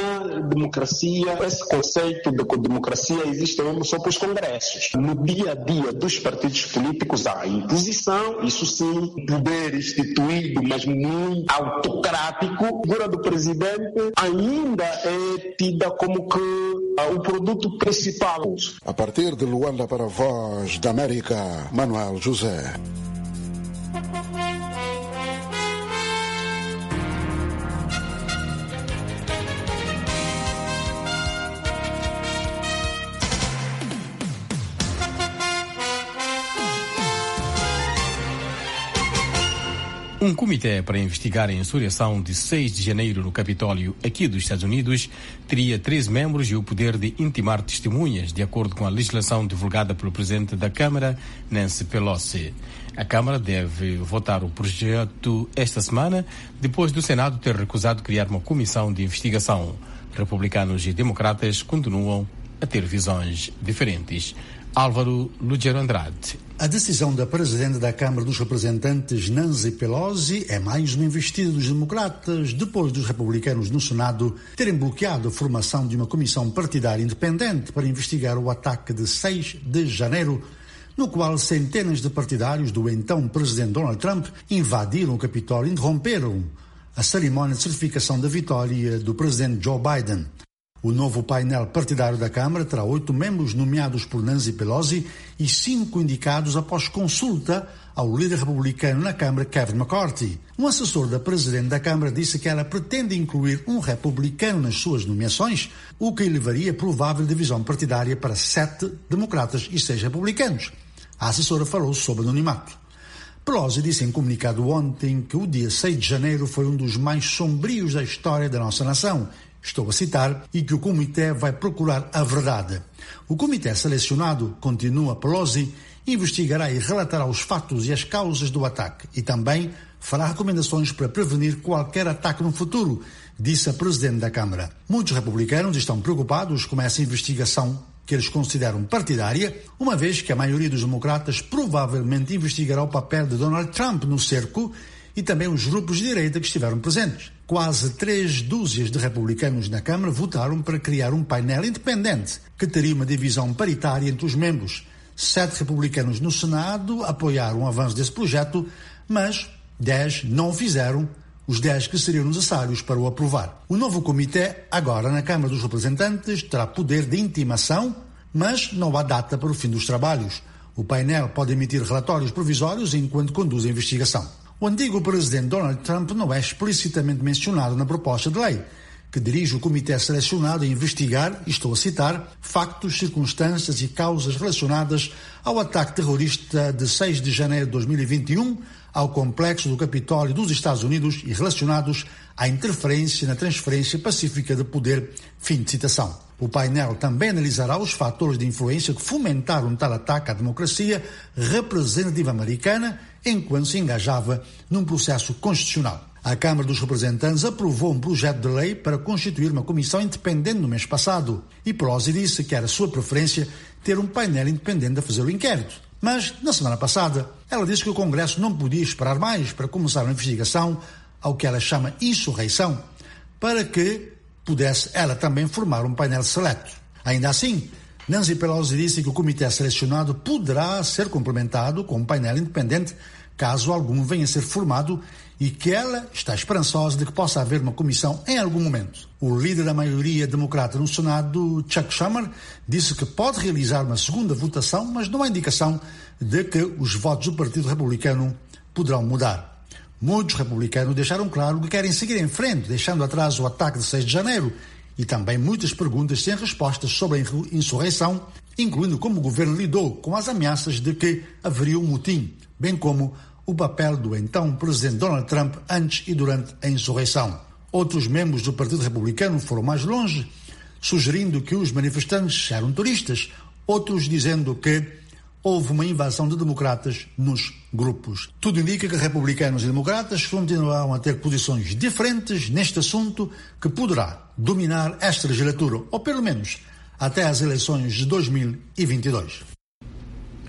democracia, esse conceito de democracia existe mesmo só para os congressos. No dia a dia dos partidos políticos há imposição, isso sim, poder instituído, mas muito autocrático. A figura do presidente ainda é tida como que uh, o produto principal. A partir de Luanda para a Voz da América, Manuel José. Um comitê para investigar a insurreição de seis de janeiro no Capitólio aqui dos Estados Unidos teria três membros e o poder de intimar testemunhas, de acordo com a legislação divulgada pelo presidente da Câmara, Nancy Pelosi. A Câmara deve votar o projeto esta semana, depois do Senado ter recusado criar uma comissão de investigação. Republicanos e democratas continuam a ter visões diferentes. Álvaro Lugero Andrade. A decisão da presidente da Câmara dos Representantes, Nancy Pelosi, é mais uma investida dos democratas depois dos republicanos no Senado terem bloqueado a formação de uma comissão partidária independente para investigar o ataque de seis de janeiro, no qual centenas de partidários do então presidente Donald Trump invadiram o Capitólio e interromperam a cerimónia de certificação da vitória do presidente Joe Biden. O novo painel partidário da Câmara terá oito membros nomeados por Nancy Pelosi e cinco indicados após consulta ao líder republicano na Câmara, Kevin McCarthy. Um assessor da presidente da Câmara disse que ela pretende incluir um republicano nas suas nomeações, o que levaria a provável divisão partidária para sete democratas e seis republicanos. A assessora falou sobre anonimato. Pelosi disse em comunicado ontem que o dia seis de janeiro foi um dos mais sombrios da história da nossa nação. Estou a citar, e que o comitê vai procurar a verdade. O comitê selecionado, continua Pelosi, investigará e relatará os fatos e as causas do ataque e também fará recomendações para prevenir qualquer ataque no futuro, disse a presidente da Câmara. Muitos republicanos estão preocupados com essa investigação que eles consideram partidária, uma vez que a maioria dos democratas provavelmente investigará o papel de Donald Trump no cerco e também os grupos de direita que estiveram presentes. Quase três dúzias de republicanos na Câmara votaram para criar um painel independente que teria uma divisão paritária entre os membros. Sete republicanos no Senado apoiaram o avanço desse projeto, mas dez não o fizeram, os dez que seriam necessários para o aprovar. O novo comitê, agora na Câmara dos Representantes, terá poder de intimação, mas não há data para o fim dos trabalhos. O painel pode emitir relatórios provisórios enquanto conduz a investigação. O antigo presidente Donald Trump não é explicitamente mencionado na proposta de lei, que dirige o comitê selecionado a investigar, estou a citar, factos, circunstâncias e causas relacionadas ao ataque terrorista de seis de janeiro de dois mil e vinte e um ao complexo do Capitólio dos Estados Unidos e relacionados à interferência na transferência pacífica de poder, fim de citação. O painel também analisará os fatores de influência que fomentaram tal ataque à democracia representativa americana enquanto se engajava num processo constitucional. A Câmara dos Representantes aprovou um projeto de lei para constituir uma comissão independente no mês passado e Pelosi disse que era sua preferência ter um painel independente a fazer o inquérito. Mas, na semana passada, ela disse que o Congresso não podia esperar mais para começar uma investigação ao que ela chama insurreição, para que pudesse ela também formar um painel seleto. Ainda assim, Nancy Pelosi disse que o comitê selecionado poderá ser complementado com um painel independente caso algum venha a ser formado e que ela está esperançosa de que possa haver uma comissão em algum momento. O líder da maioria democrata no Senado, Chuck Schumer, disse que pode realizar uma segunda votação, mas não há indicação de que os votos do Partido Republicano poderão mudar. Muitos republicanos deixaram claro que querem seguir em frente, deixando atrás o ataque de seis de janeiro, e também muitas perguntas sem respostas sobre a insurreição, incluindo como o governo lidou com as ameaças de que haveria um motim, bem como o papel do então presidente Donald Trump antes e durante a insurreição. Outros membros do Partido Republicano foram mais longe, sugerindo que os manifestantes eram turistas, outros dizendo que houve uma invasão de democratas nos grupos. Tudo indica que republicanos e democratas continuarão a ter posições diferentes neste assunto que poderá dominar esta legislatura, ou pelo menos até as eleições de dois mil e vinte e dois.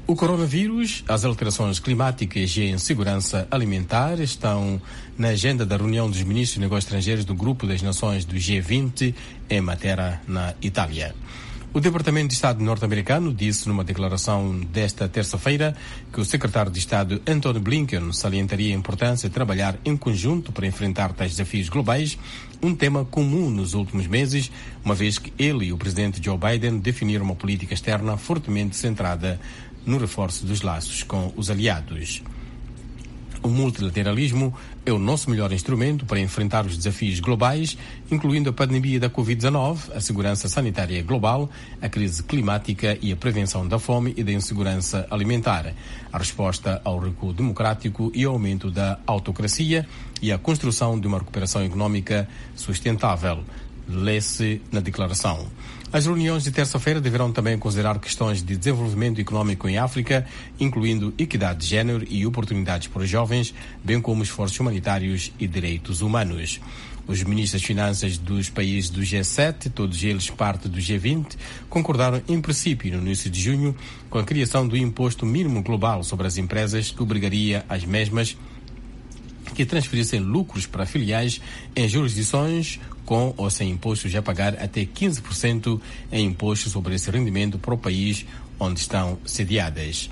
O coronavírus, as alterações climáticas e a insegurança alimentar estão na agenda da reunião dos ministros de negócios estrangeiros do Grupo das Nações do G vinte em Matera, na Itália. O Departamento de Estado norte-americano disse numa declaração desta terça-feira que o secretário de Estado Antony Blinken salientaria a importância de trabalhar em conjunto para enfrentar tais desafios globais, um tema comum nos últimos meses, uma vez que ele e o presidente Joe Biden definiram uma política externa fortemente centrada no reforço dos laços com os aliados. O multilateralismo é o nosso melhor instrumento para enfrentar os desafios globais, incluindo a pandemia da covid dezenove, a segurança sanitária global, a crise climática e a prevenção da fome e da insegurança alimentar, a resposta ao recuo democrático e ao aumento da autocracia e a construção de uma recuperação econômica sustentável, lê-se na declaração. As reuniões de terça-feira deverão também considerar questões de desenvolvimento econômico em África, incluindo equidade de género e oportunidades para os jovens, bem como esforços humanitários e direitos humanos. Os ministros das Finanças dos países do G sete, todos eles parte do G vinte, concordaram em princípio no início de junho com a criação do imposto mínimo global sobre as empresas, que obrigaria as mesmas que transferissem lucros para filiais em jurisdições com ou sem impostos a pagar até quinze por cento em impostos sobre esse rendimento para o país onde estão sediadas.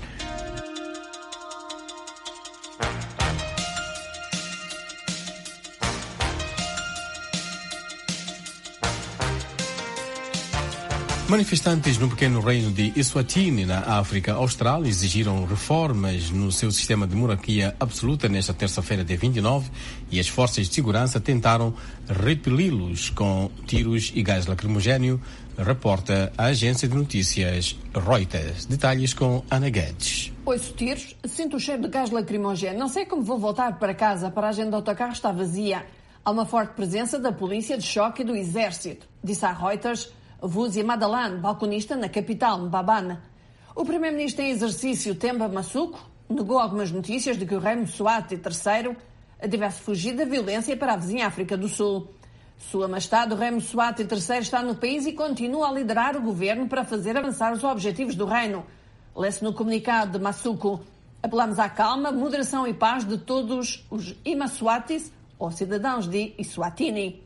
Manifestantes no pequeno reino de Eswatini, na África Austral, exigiram reformas no seu sistema de monarquia absoluta nesta terça-feira, dia vinte e nove, e as forças de segurança tentaram repeli-los com tiros e gás lacrimogéneo, reporta a agência de notícias Reuters. Detalhes com Ana Guedes. Ouço tiros, sinto o cheiro de gás lacrimogéneo. Não sei como vou voltar para casa. A paragem do autocarro está vazia. Há uma forte presença da polícia de choque e do exército, disse a Reuters Vuzi Madalan, balconista na capital, Mbabane. O primeiro-ministro em exercício, Themba Masuku, negou algumas notícias de que o rei Mswati terceiro tivesse fugido da violência para a vizinha África do Sul. Sua Majestade, o rei Mswati terceiro, está no país e continua a liderar o governo para fazer avançar os objetivos do reino. Lê-se no comunicado de Masuku: apelamos à calma, moderação e paz de todos os Imaswatis, ou cidadãos de Eswatini.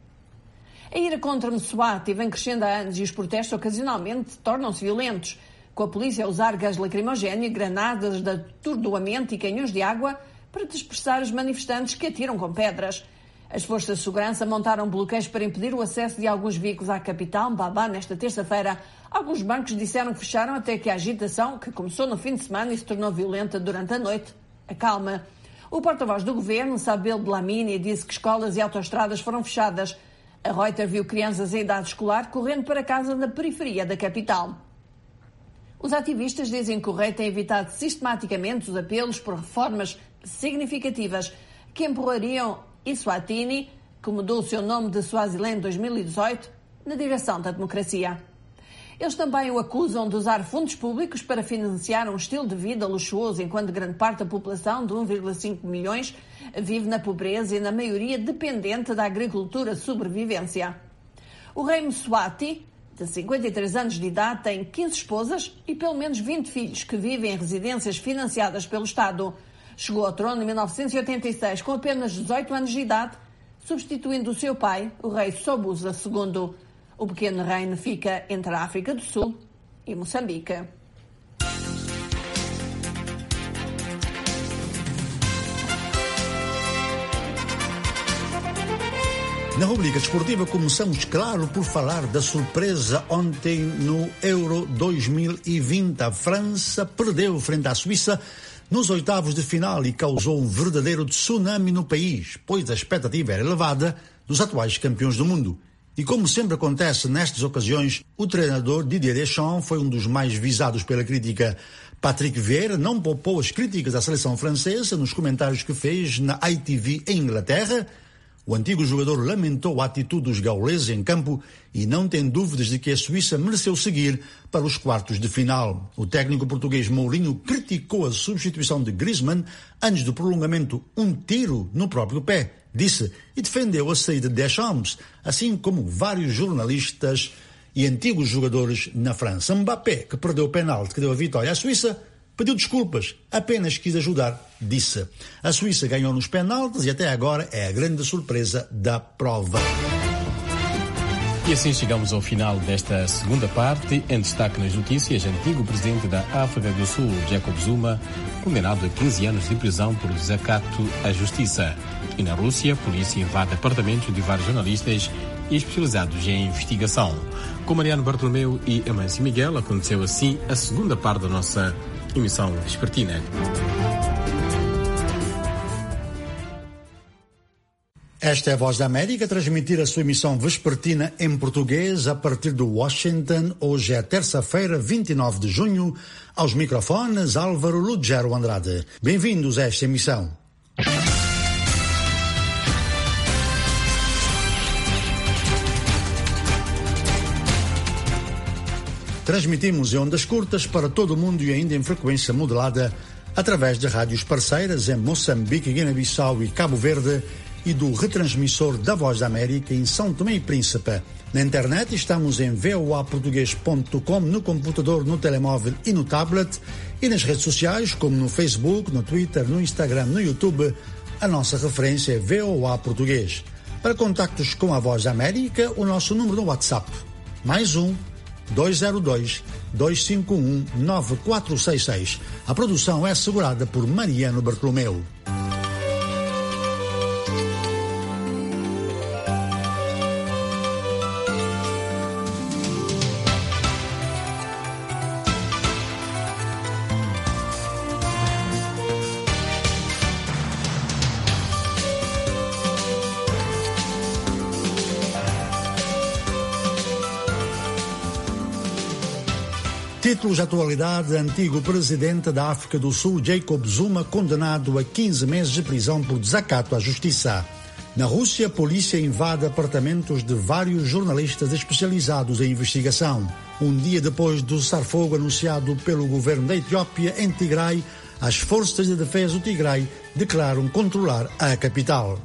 A ira contra Mswati vem crescendo há anos e os protestos ocasionalmente tornam-se violentos, com a polícia a usar gás lacrimogéneo, granadas de atordoamento e canhões de água para dispersar os manifestantes que atiram com pedras. As forças de segurança montaram bloqueios para impedir o acesso de alguns veículos à capital, Mbaba, nesta terça-feira. Alguns bancos disseram que fecharam até que a agitação, que começou no fim de semana e se tornou violenta durante a noite, acalma. O porta-voz do governo, Sabel Blamini, disse que escolas e autoestradas foram fechadas. A Reuters viu crianças em idade escolar correndo para casa na periferia da capital. Os ativistas dizem que o rei tem evitado sistematicamente os apelos por reformas significativas que empurrariam Eswatini, que mudou o seu nome de Swaziland em dois mil e dezoito, na direção da democracia. Eles também o acusam de usar fundos públicos para financiar um estilo de vida luxuoso, enquanto grande parte da população, de um vírgula cinco milhões, vive na pobreza e, na maioria, dependente da agricultura de sobrevivência. O rei Mswati, de cinquenta e três anos de idade, tem quinze esposas e pelo menos vinte filhos que vivem em residências financiadas pelo Estado. Chegou ao trono em mil novecentos e oitenta e seis com apenas dezoito anos de idade, substituindo o seu pai, o rei Sobhuza segundo. O pequeno reino fica entre a África do Sul e Moçambique. Na rubrica desportiva começamos, claro, por falar da surpresa ontem no Euro dois mil e vinte. A França perdeu frente à Suíça nos oitavos de final e causou um verdadeiro tsunami no país, pois a expectativa era elevada dos atuais campeões do mundo. E como sempre acontece nestas ocasiões, o treinador Didier Deschamps foi um dos mais visados pela crítica. Patrick Vieira não poupou as críticas à seleção francesa nos comentários que fez na I T V em Inglaterra. O antigo jogador lamentou a atitude dos gauleses em campo e não tem dúvidas de que a Suíça mereceu seguir para os quartos de final. O técnico português Mourinho criticou a substituição de Griezmann antes do prolongamento, um tiro no próprio pé, disse, e defendeu a saída de Deschamps, assim como vários jornalistas e antigos jogadores na França. Mbappé, que perdeu o penalti que deu a vitória à Suíça, pediu desculpas, apenas quis ajudar, disse. A Suíça ganhou nos penaltis e até agora é a grande surpresa da prova. E assim chegamos ao final desta segunda parte. Em destaque nas notícias, antigo presidente da África do Sul, Jacob Zuma, condenado a quinze anos de prisão por desacato à justiça. E na Rússia, a polícia invade apartamentos de vários jornalistas especializados em investigação. Com Mariano Bartolomeu e Amâncio Miguel, aconteceu assim a segunda parte da nossa emissão vespertina. Esta é a Voz da América, transmitir a sua emissão vespertina em português a partir de Washington. Hoje é terça-feira, vinte e nove de junho. Aos microfones, Álvaro Lugero Andrade. Bem-vindos a esta emissão. Transmitimos em ondas curtas para todo o mundo e ainda em frequência modulada através de rádios parceiras em Moçambique, Guiné-Bissau e Cabo Verde, e do retransmissor da Voz da América em São Tomé e Príncipe. Na internet estamos em v o a português ponto com, no computador, no telemóvel e no tablet, e nas redes sociais como no Facebook, no Twitter, no Instagram, no YouTube. A nossa referência é V O A Português. Para contactos com a Voz da América, o nosso número no WhatsApp, mais um, dois zero dois, dois cinco um, nove quatro seis seis. A produção é assegurada por Mariano Bartolomeu. Títulos de atualidade: antigo presidente da África do Sul, Jacob Zuma, condenado a quinze meses de prisão por desacato à justiça. Na Rússia, a polícia invade apartamentos de vários jornalistas especializados em investigação. Um dia depois do cessar-fogo anunciado pelo governo da Etiópia em Tigray, as forças de defesa do Tigray declaram controlar a capital.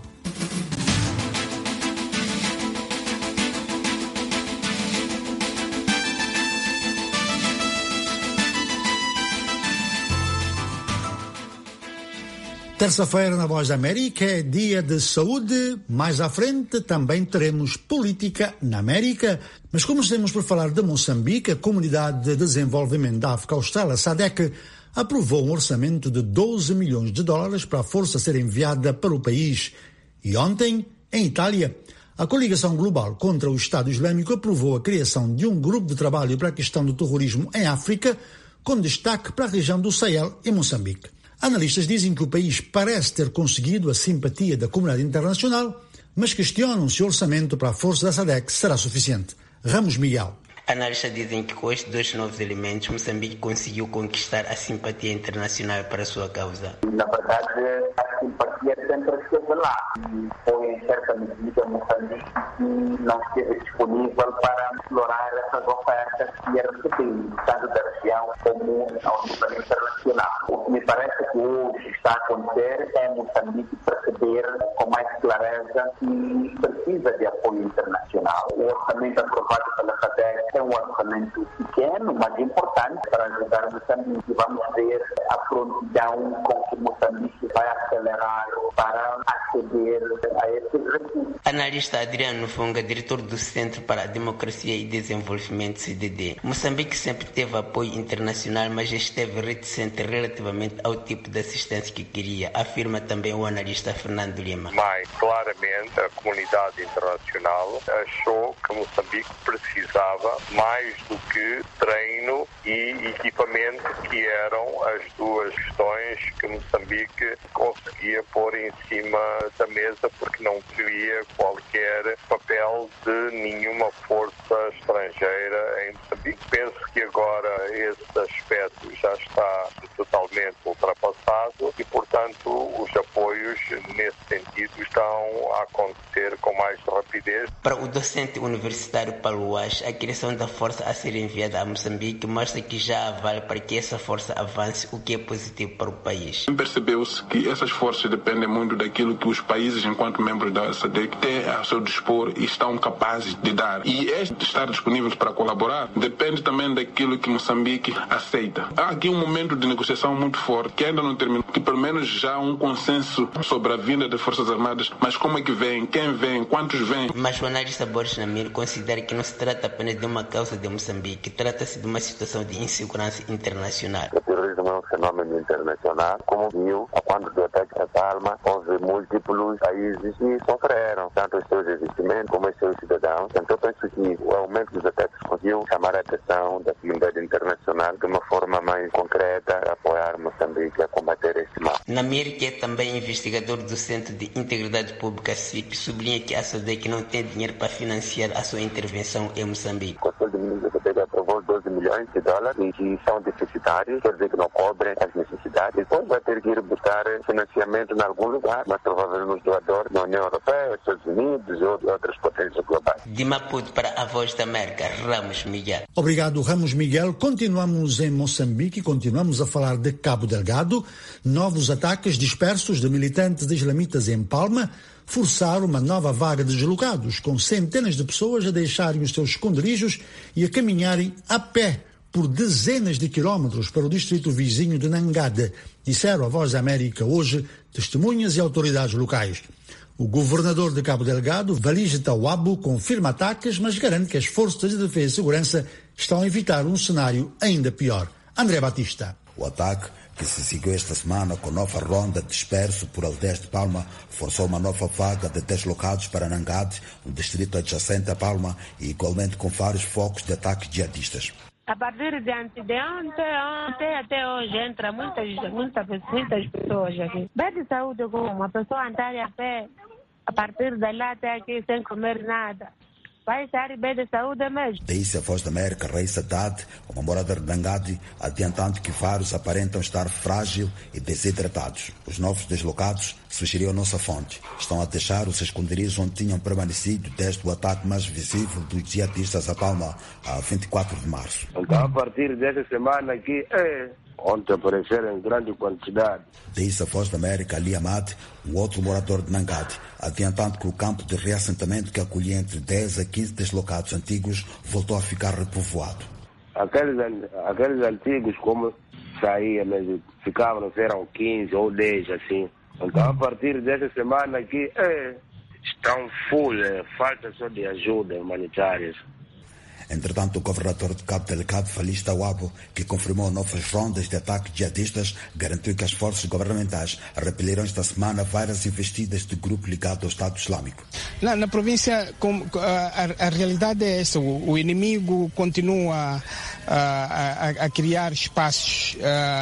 Terça-feira na Voz da América é dia de saúde. Mais à frente também teremos política na América. Mas começamos por falar de Moçambique. A Comunidade de Desenvolvimento da África Austral, a SADC, aprovou um orçamento de doze milhões de dólares para a força ser enviada para o país. E ontem, em Itália, a Coligação Global contra o Estado Islâmico aprovou a criação de um grupo de trabalho para a questão do terrorismo em África, com destaque para a região do Sahel e Moçambique. Analistas dizem que o país parece ter conseguido a simpatia da comunidade internacional, mas questionam se o orçamento para a força da SADC será suficiente. Ramos Miguel. Analistas dizem que com estes dois novos elementos, Moçambique conseguiu conquistar a simpatia internacional para a sua causa. Na verdade, a simpatia sempre esteve lá. Foi, em certa medida, Moçambique que não esteve disponível para explorar essas ofertas que ia receber, tanto da região como ao nível internacional. O que me parece que hoje está a acontecer é Moçambique perceber com mais clareza que precisa de apoio internacional. O orçamento aprovado pela SADC é um orçamento pequeno, mas importante para ajudar Moçambique. Vamos ver a prontidão com que Moçambique vai acelerar para aceder a esses recursos. Analista Adriano Funga, diretor do Centro para a Democracia e Desenvolvimento, C D D. Moçambique sempre teve apoio internacional, mas esteve reticente relativamente ao tipo de assistência que queria, afirma também o analista Fernando Lima. Mas, claramente, a comunidade internacional achou que Moçambique precisava mais do que treino e equipamento, que eram as duas questões que Moçambique conseguia pôr em cima da mesa, porque não queria qualquer papel de nenhuma força estrangeira em Moçambique. Penso que agora esse aspecto já está totalmente ultrapassado e, portanto, os apoios nesse sentido estão a acontecer com mais rapidez. Para o docente universitário Paulo Ash, a criação da força a ser enviada a Moçambique mostra que já vale para que essa força avance, o que é positivo para o país. Percebeu-se que essas forças dependem muito daquilo que os países, enquanto membros da SADC, têm têm a seu dispor e estão capazes de dar. E este estar disponível para colaborar depende também daquilo que Moçambique aceita. Há aqui um momento de negociação muito forte, que ainda não terminou, que pelo menos já há um consenso sobre a vinda das Forças Armadas, mas como é que vem, quem vem, quantos vêm. Mas o analista Boris Namir considera que não se trata apenas de uma causa de Moçambique, trata-se de uma situação de insegurança internacional. O terrorismo é um fenômeno internacional, como viu, quando do ataque a Palma, houve múltiplos países que sofreram, tanto os seus investimentos como os seus cidadãos. Então penso que o aumento dos ataques conseguiu chamar a atenção da comunidade internacional de uma forma mais concreta a apoiar Moçambique a combater este mal. Namir, que é também investigador do Centro de Integridade Pública C I P, sublinha que a SADC não tem dinheiro para financiar a sua intervenção em Moçambique. O Conselho de Ministros da SADC aprovou doze milhões de dólares e que são deficitários, quer dizer que não cobrem as necessidades. Depois vai ter que ir buscar financiamento em algum lugar, mas provavelmente os doadores da União Europeia, Estados Unidos e outras potências globais. De Maputo para a Voz da América, Ramos Miguel. Obrigado, Ramos Miguel. Continuamos em Moçambique, continuamos a falar de Cabo Delgado. Novos ataques dispersos de militantes islamitas em Palma forçaram uma nova vaga de deslocados, com centenas de pessoas a deixarem os seus esconderijos e a caminharem a pé por dezenas de quilómetros para o distrito vizinho de Nangade, disseram a Voz da América hoje testemunhas e autoridades locais. O governador de Cabo Delgado, Valige Tawabu, confirma ataques, mas garante que as forças de defesa e segurança estão a evitar um cenário ainda pior. André Batista. O ataque, que se seguiu esta semana com nova ronda disperso por aldeias de Palma, forçou uma nova vaga de deslocados para Nangade, um distrito adjacente a Palma, e igualmente com vários focos de ataques jihadistas. A partir de anteontem, ontem até hoje, entra muitas, muitas, muitas pessoas aqui. Bem de saúde, como uma pessoa andar a pé, a partir de lá até aqui sem comer nada. Vai estar bem de saúde mesmo. Disse a Voz da América, Reis Haddad, uma moradora de Nangade, adiantando que vários aparentam estar frágeis e desidratados. Os novos deslocados, sugeriu a nossa fonte, estão a deixar os esconderijos onde tinham permanecido desde o ataque mais visível dos jihadistas a Palma, a vinte e quatro de março. Então, a partir dessa semana aqui, é... ontem apareceram em grande quantidade. Disse a Voz da América, Ali Ahmad, um outro morador de Nangade, adiantando que o campo de reassentamento que acolhia entre dez a quinze deslocados antigos voltou a ficar repovoado. Aqueles, aqueles antigos, como saía, mas ficavam, eram quinze ou dez, assim. Então, a partir dessa semana aqui, é, estão full, é, falta só de ajuda humanitária. Entretanto, o governador de Cabo Delgado, Valige Tawabu, que confirmou novas rondas de ataques jihadistas, garantiu que as forças governamentais repeliram esta semana várias investidas de grupo ligado ao Estado Islâmico. Na, na província, com, a, a realidade é essa, o, o inimigo continua a, a, a criar espaços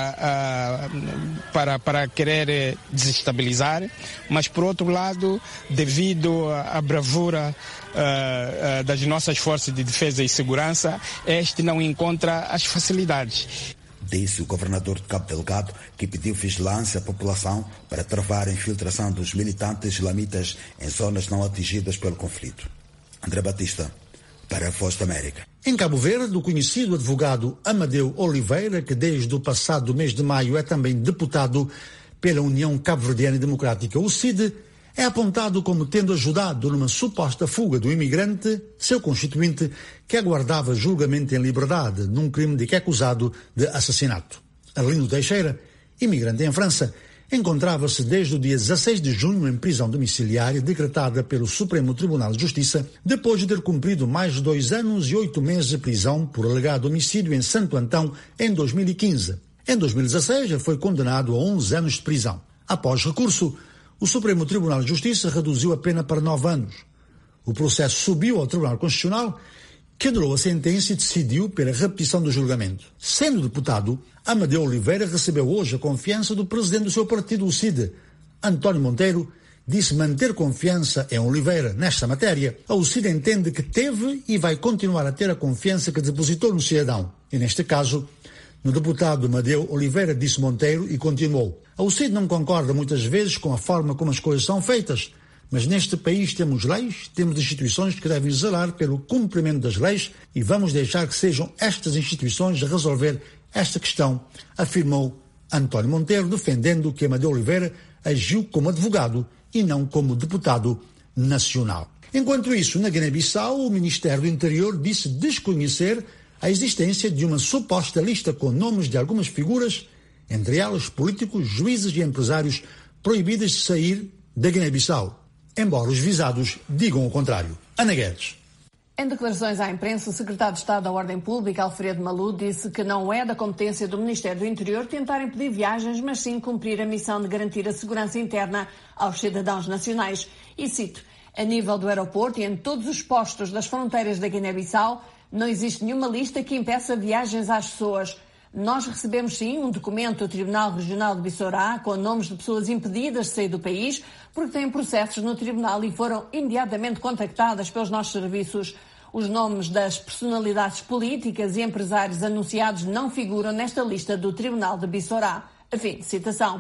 a, a, para, para querer desestabilizar, mas por outro lado, devido à bravura Uh, uh, das nossas forças de defesa e segurança, este não encontra as facilidades. Disse o governador de Cabo Delgado, que pediu vigilância à população para travar a infiltração dos militantes islamitas em zonas não atingidas pelo conflito. André Batista, para a Voz da América. Em Cabo Verde, o conhecido advogado Amadeu Oliveira, que desde o passado mês de maio é também deputado pela União Cabo-Verdiana Democrática, o C I D, é apontado como tendo ajudado numa suposta fuga do imigrante, seu constituinte, que aguardava julgamento em liberdade num crime de que é acusado de assassinato. Arlindo Teixeira, imigrante em França, encontrava-se desde o dia dezasseis de junho em prisão domiciliária decretada pelo Supremo Tribunal de Justiça, depois de ter cumprido mais de dois anos e oito meses de prisão por alegado homicídio em Santo Antão em dois mil e quinze. Em dois mil e dezasseis, foi condenado a onze anos de prisão. Após recurso, o Supremo Tribunal de Justiça reduziu a pena para nove anos. O processo subiu ao Tribunal Constitucional, que anulou a sentença e decidiu pela repetição do julgamento. Sendo deputado, Amadeu Oliveira recebeu hoje a confiança do presidente do seu partido, o C I D. António Monteiro disse manter confiança em Oliveira nesta matéria. O C I D entende que teve e vai continuar a ter a confiança que depositou no cidadão. E neste caso, no deputado Amadeu Oliveira, disse Monteiro e continuou. O C I D não concorda muitas vezes com a forma como as coisas são feitas, mas neste país temos leis, temos instituições que devem zelar pelo cumprimento das leis e vamos deixar que sejam estas instituições a resolver esta questão, afirmou António Monteiro, defendendo que Amadeu Oliveira agiu como advogado e não como deputado nacional. Enquanto isso, na Guiné-Bissau, o Ministério do Interior disse desconhecer a existência de uma suposta lista com nomes de algumas figuras, entre elas políticos, juízes e empresários, proibidas de sair da Guiné-Bissau, embora os visados digam o contrário. Ana Guedes. Em declarações à imprensa, o secretário de Estado da Ordem Pública, Alfredo Malu, disse que não é da competência do Ministério do Interior tentar impedir viagens, mas sim cumprir a missão de garantir a segurança interna aos cidadãos nacionais. E cito, a nível do aeroporto e em todos os postos das fronteiras da Guiné-Bissau, não existe nenhuma lista que impeça viagens às pessoas. Nós recebemos, sim, um documento do Tribunal Regional de Bissorá com nomes de pessoas impedidas de sair do país porque têm processos no tribunal e foram imediatamente contactadas pelos nossos serviços. Os nomes das personalidades políticas e empresários anunciados não figuram nesta lista do Tribunal de Bissorá. Fim de citação.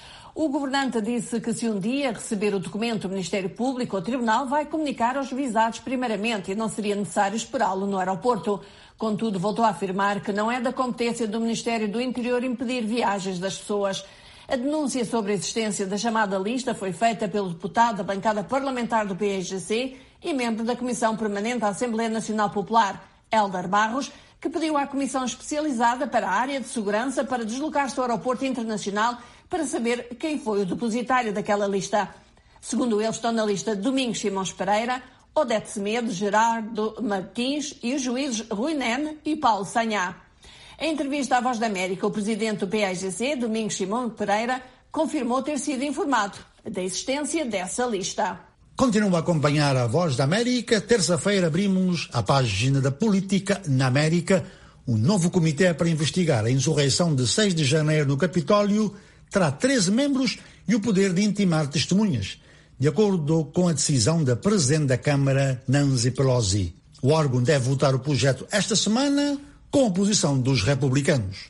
O governante disse que se um dia receber o documento do Ministério Público, o Tribunal vai comunicar aos visados primeiramente e não seria necessário esperá-lo no aeroporto. Contudo, voltou a afirmar que não é da competência do Ministério do Interior impedir viagens das pessoas. A denúncia sobre a existência da chamada lista foi feita pelo deputado da bancada parlamentar do P I G C e membro da Comissão Permanente da Assembleia Nacional Popular, Hélder Barros, que pediu à Comissão Especializada para a Área de Segurança para deslocar-se ao aeroporto internacional para saber quem foi o depositário daquela lista. Segundo ele, estão na lista Domingos Simões Pereira, Odete Semedo, Gerardo Martins e os juízes Rui Nene e Paulo Sanhá. Em entrevista à Voz da América, o presidente do P I G C, Domingos Simões Pereira, confirmou ter sido informado da existência dessa lista. Continua a acompanhar a Voz da América. Terça-feira abrimos a página da política na América. Um novo comitê para investigar a insurreição de seis de janeiro no Capitólio terá treze membros e o poder de intimar testemunhas, de acordo com a decisão da Presidente da Câmara, Nancy Pelosi. O órgão deve votar o projeto esta semana com a oposição dos republicanos.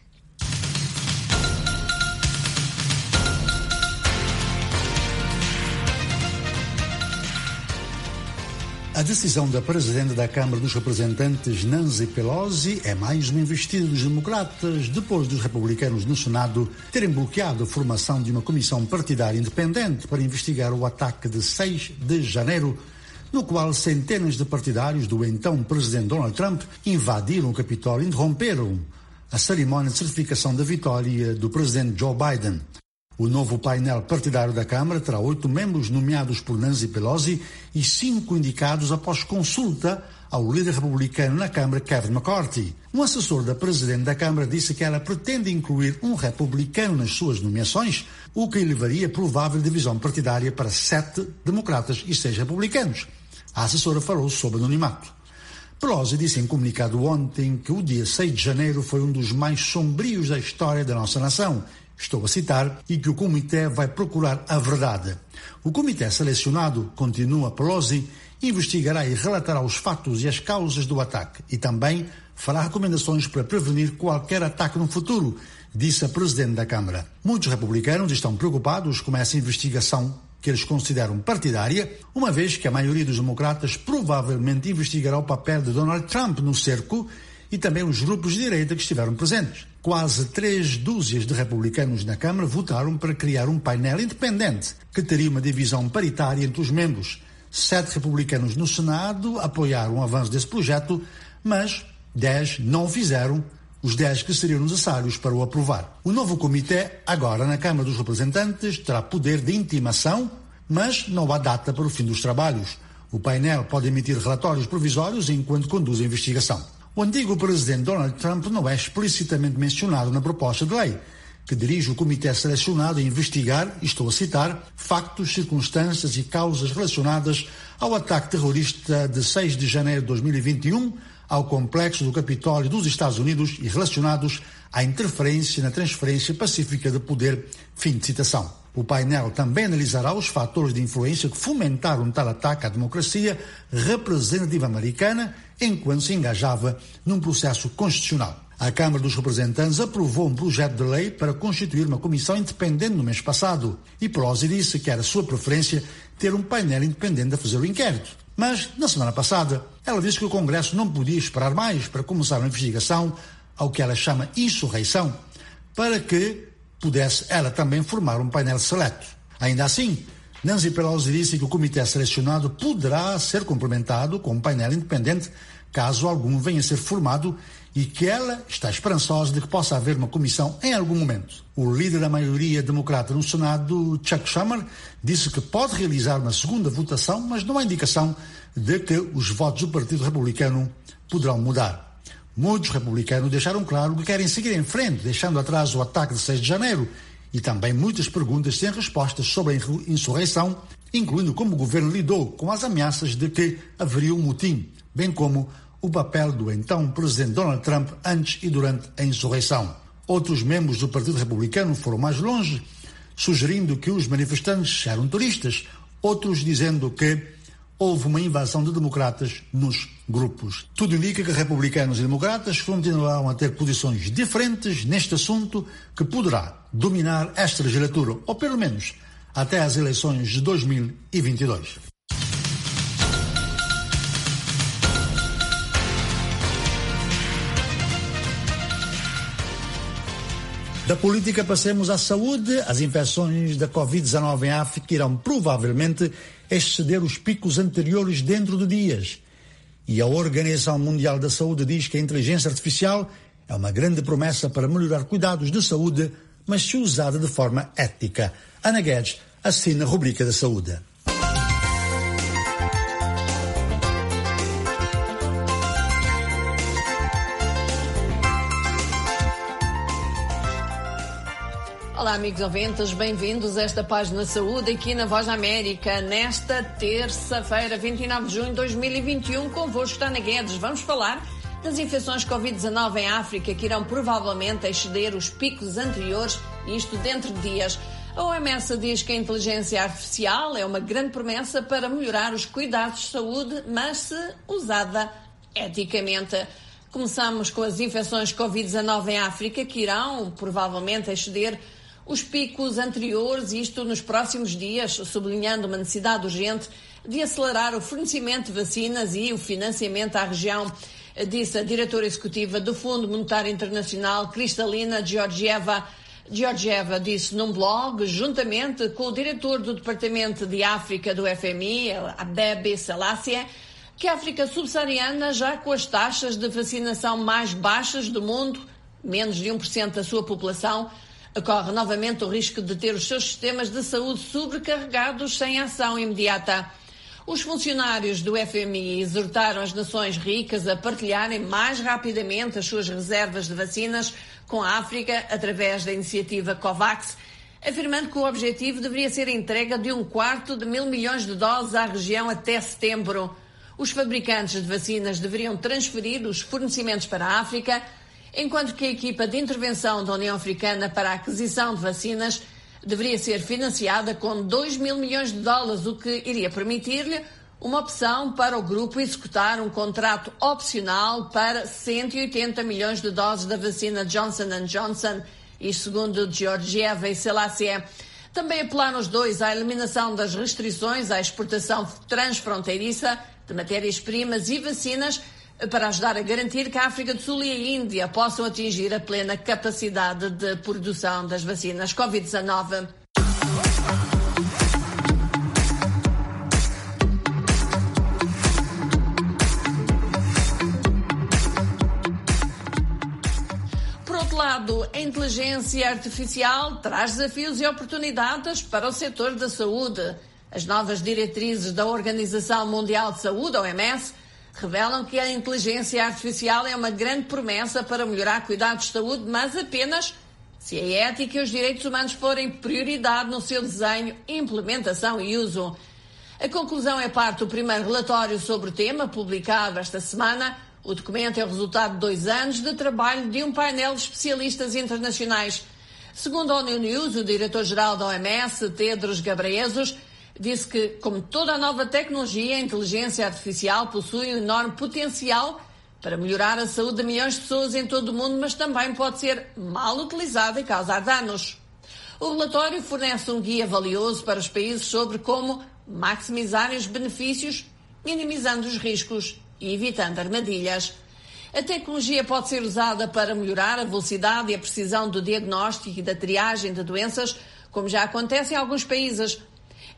A decisão da Presidente da Câmara dos Representantes, Nancy Pelosi, é mais uma investida dos democratas depois dos republicanos no Senado terem bloqueado a formação de uma comissão partidária independente para investigar o ataque de seis de janeiro, no qual centenas de partidários do então Presidente Donald Trump invadiram o Capitólio e interromperam a cerimónia de certificação da vitória do Presidente Joe Biden. O novo painel partidário da Câmara terá oito membros nomeados por Nancy Pelosi e cinco indicados após consulta ao líder republicano na Câmara, Kevin McCarthy. Um assessor da Presidente da Câmara disse que ela pretende incluir um republicano nas suas nomeações, o que levaria a provável divisão partidária para sete democratas e seis republicanos. A assessora falou sobre anonimato. Pelosi disse em comunicado ontem que o dia seis de janeiro foi um dos mais sombrios da história da nossa nação. Estou a citar, e que o comitê vai procurar a verdade. O comitê selecionado, continua Pelosi, investigará e relatará os fatos e as causas do ataque e também fará recomendações para prevenir qualquer ataque no futuro, disse a Presidente da Câmara. Muitos republicanos estão preocupados com essa investigação que eles consideram partidária, uma vez que a maioria dos democratas provavelmente investigará o papel de Donald Trump no cerco e também os grupos de direita que estiveram presentes. Quase três dúzias de republicanos na Câmara votaram para criar um painel independente que teria uma divisão paritária entre os membros. Sete republicanos no Senado apoiaram o avanço desse projeto, mas dez não o fizeram, os dez que seriam necessários para o aprovar. O novo comitê, agora na Câmara dos Representantes, terá poder de intimação, mas não há data para o fim dos trabalhos. O painel pode emitir relatórios provisórios enquanto conduz a investigação. O antigo presidente Donald Trump não é explicitamente mencionado na proposta de lei, que dirige o comitê selecionado a investigar, estou a citar, factos, circunstâncias e causas relacionadas ao ataque terrorista de seis de janeiro de dois mil e vinte e um ao complexo do Capitólio dos Estados Unidos e relacionados à interferência na transferência pacífica de poder, fim de citação. O painel também analisará os fatores de influência que fomentaram tal ataque à democracia representativa americana enquanto se engajava num processo constitucional. A Câmara dos Representantes aprovou um projeto de lei para constituir uma comissão independente no mês passado e Pelosi disse que era sua preferência ter um painel independente a fazer o inquérito. Mas, na semana passada, ela disse que o Congresso não podia esperar mais para começar uma investigação ao que ela chama insurreição, para que pudesse ela também formar um painel seleto. Ainda assim, Nancy Pelosi disse que o comitê selecionado poderá ser complementado com um painel independente caso algum venha a ser formado e que ela está esperançosa de que possa haver uma comissão em algum momento. O líder da maioria democrata no Senado, Chuck Schumer, disse que pode realizar uma segunda votação, mas não há indicação de que os votos do Partido Republicano poderão mudar. Muitos republicanos deixaram claro que querem seguir em frente, deixando atrás o ataque de seis de janeiro, e também muitas perguntas sem respostas sobre a insurreição, incluindo como o governo lidou com as ameaças de que haveria um motim, bem como o papel do então presidente Donald Trump antes e durante a insurreição. Outros membros do Partido Republicano foram mais longe, sugerindo que os manifestantes eram turistas, outros dizendo que houve uma invasão de democratas nos grupos. Tudo indica que republicanos e democratas continuarão a ter posições diferentes neste assunto que poderá dominar esta legislatura, ou pelo menos até as eleições de dois mil e vinte e dois. Da política passemos à saúde. As infecções da covid dezenove em África irão provavelmente exceder os picos anteriores dentro de dias. E a Organização Mundial da Saúde diz que a inteligência artificial é uma grande promessa para melhorar cuidados de saúde, mas se usada de forma ética. Ana Guedes assina a rubrica da saúde. Olá, amigos ouvintes, bem-vindos a esta página de saúde aqui na Voz da América, nesta terça-feira, vinte e nove de junho de dois mil e vinte e um, convosco, Ana Guedes. Vamos falar das infecções covid dezenove em África, que irão provavelmente exceder os picos anteriores, isto dentro de dias. A O M S diz que a inteligência artificial é uma grande promessa para melhorar os cuidados de saúde, mas se usada eticamente. Começamos com as infecções covid dezenove em África, que irão provavelmente exceder os picos anteriores, isto nos próximos dias, sublinhando uma necessidade urgente de acelerar o fornecimento de vacinas e o financiamento à região, disse a diretora executiva do Fundo Monetário Internacional, Kristalina Georgieva. Georgieva disse num blog, juntamente com o diretor do Departamento de África do F M I, Abebe Selassie, que a África subsaariana, já com as taxas de vacinação mais baixas do mundo, menos de um por cento da sua população, corre novamente o risco de ter os seus sistemas de saúde sobrecarregados sem ação imediata. Os funcionários do F M I exortaram as nações ricas a partilharem mais rapidamente as suas reservas de vacinas com a África através da iniciativa COVAX, afirmando que o objetivo deveria ser a entrega de um quarto de mil milhões de doses à região até setembro. Os fabricantes de vacinas deveriam transferir os fornecimentos para a África, enquanto que a equipa de intervenção da União Africana para a aquisição de vacinas deveria ser financiada com dois mil milhões de dólares, o que iria permitir-lhe uma opção para o grupo executar um contrato opcional para cento e oitenta milhões de doses da vacina Johnson and Johnson, isto segundo Georgieva e Selassie. Também apelaram os dois à eliminação das restrições à exportação transfronteiriça de matérias-primas e vacinas para ajudar a garantir que a África do Sul e a Índia possam atingir a plena capacidade de produção das vacinas covid dezenove. Por outro lado, a inteligência artificial traz desafios e oportunidades para o setor da saúde. As novas diretrizes da Organização Mundial de Saúde, O M S, revelam que a inteligência artificial é uma grande promessa para melhorar cuidados de saúde, mas apenas se a ética e os direitos humanos forem prioridade no seu desenho, implementação e uso. A conclusão é parte do primeiro relatório sobre o tema, publicado esta semana. O documento é o resultado de dois anos de trabalho de um painel de especialistas internacionais. Segundo a ONU News, o diretor-geral da O M S, Tedros Ghebreyesus, disse que, como toda a nova tecnologia, a inteligência artificial possui um enorme potencial para melhorar a saúde de milhões de pessoas em todo o mundo, mas também pode ser mal utilizada e causar danos. O relatório fornece um guia valioso para os países sobre como maximizarem os benefícios, minimizando os riscos e evitando armadilhas. A tecnologia pode ser usada para melhorar a velocidade e a precisão do diagnóstico e da triagem de doenças, como já acontece em alguns países.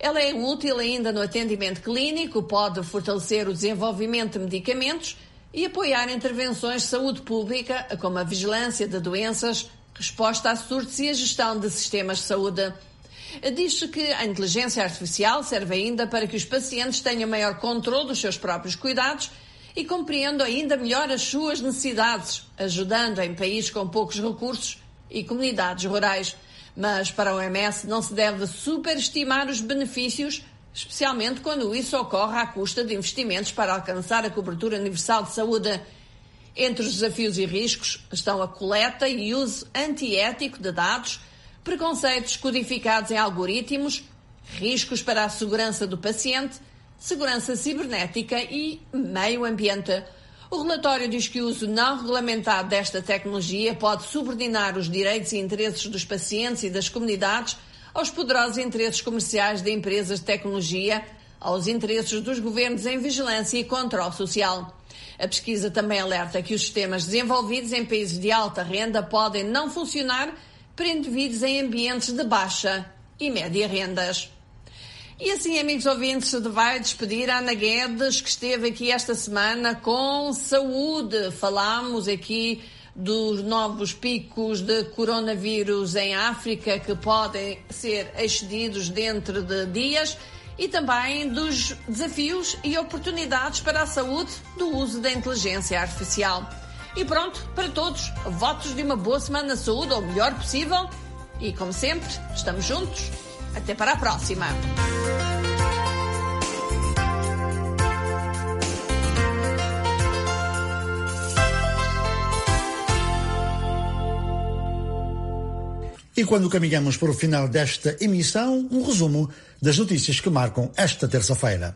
Ela é útil ainda no atendimento clínico, pode fortalecer o desenvolvimento de medicamentos e apoiar intervenções de saúde pública, como a vigilância de doenças, resposta a surtos e a gestão de sistemas de saúde. Diz-se que a inteligência artificial serve ainda para que os pacientes tenham maior controle dos seus próprios cuidados e compreendam ainda melhor as suas necessidades, ajudando em países com poucos recursos e comunidades rurais. Mas para a O M S não se deve superestimar os benefícios, especialmente quando isso ocorre à custa de investimentos para alcançar a cobertura universal de saúde. Entre os desafios e riscos estão a coleta e uso antiético de dados, preconceitos codificados em algoritmos, riscos para a segurança do paciente, segurança cibernética e meio ambiente. O relatório diz que o uso não regulamentado desta tecnologia pode subordinar os direitos e interesses dos pacientes e das comunidades aos poderosos interesses comerciais de empresas de tecnologia, aos interesses dos governos em vigilância e controle social. A pesquisa também alerta que os sistemas desenvolvidos em países de alta renda podem não funcionar para indivíduos em ambientes de baixa e média rendas. E assim, amigos ouvintes, se vai despedir a Ana Guedes, que esteve aqui esta semana com saúde. Falámos aqui dos novos picos de coronavírus em África que podem ser excedidos dentro de dias e também dos desafios e oportunidades para a saúde do uso da inteligência artificial. E pronto, para todos, votos de uma boa semana de saúde, ou o melhor possível. E como sempre, estamos juntos. Até para a próxima. E quando caminhamos para o final desta emissão, um resumo das notícias que marcam esta terça-feira.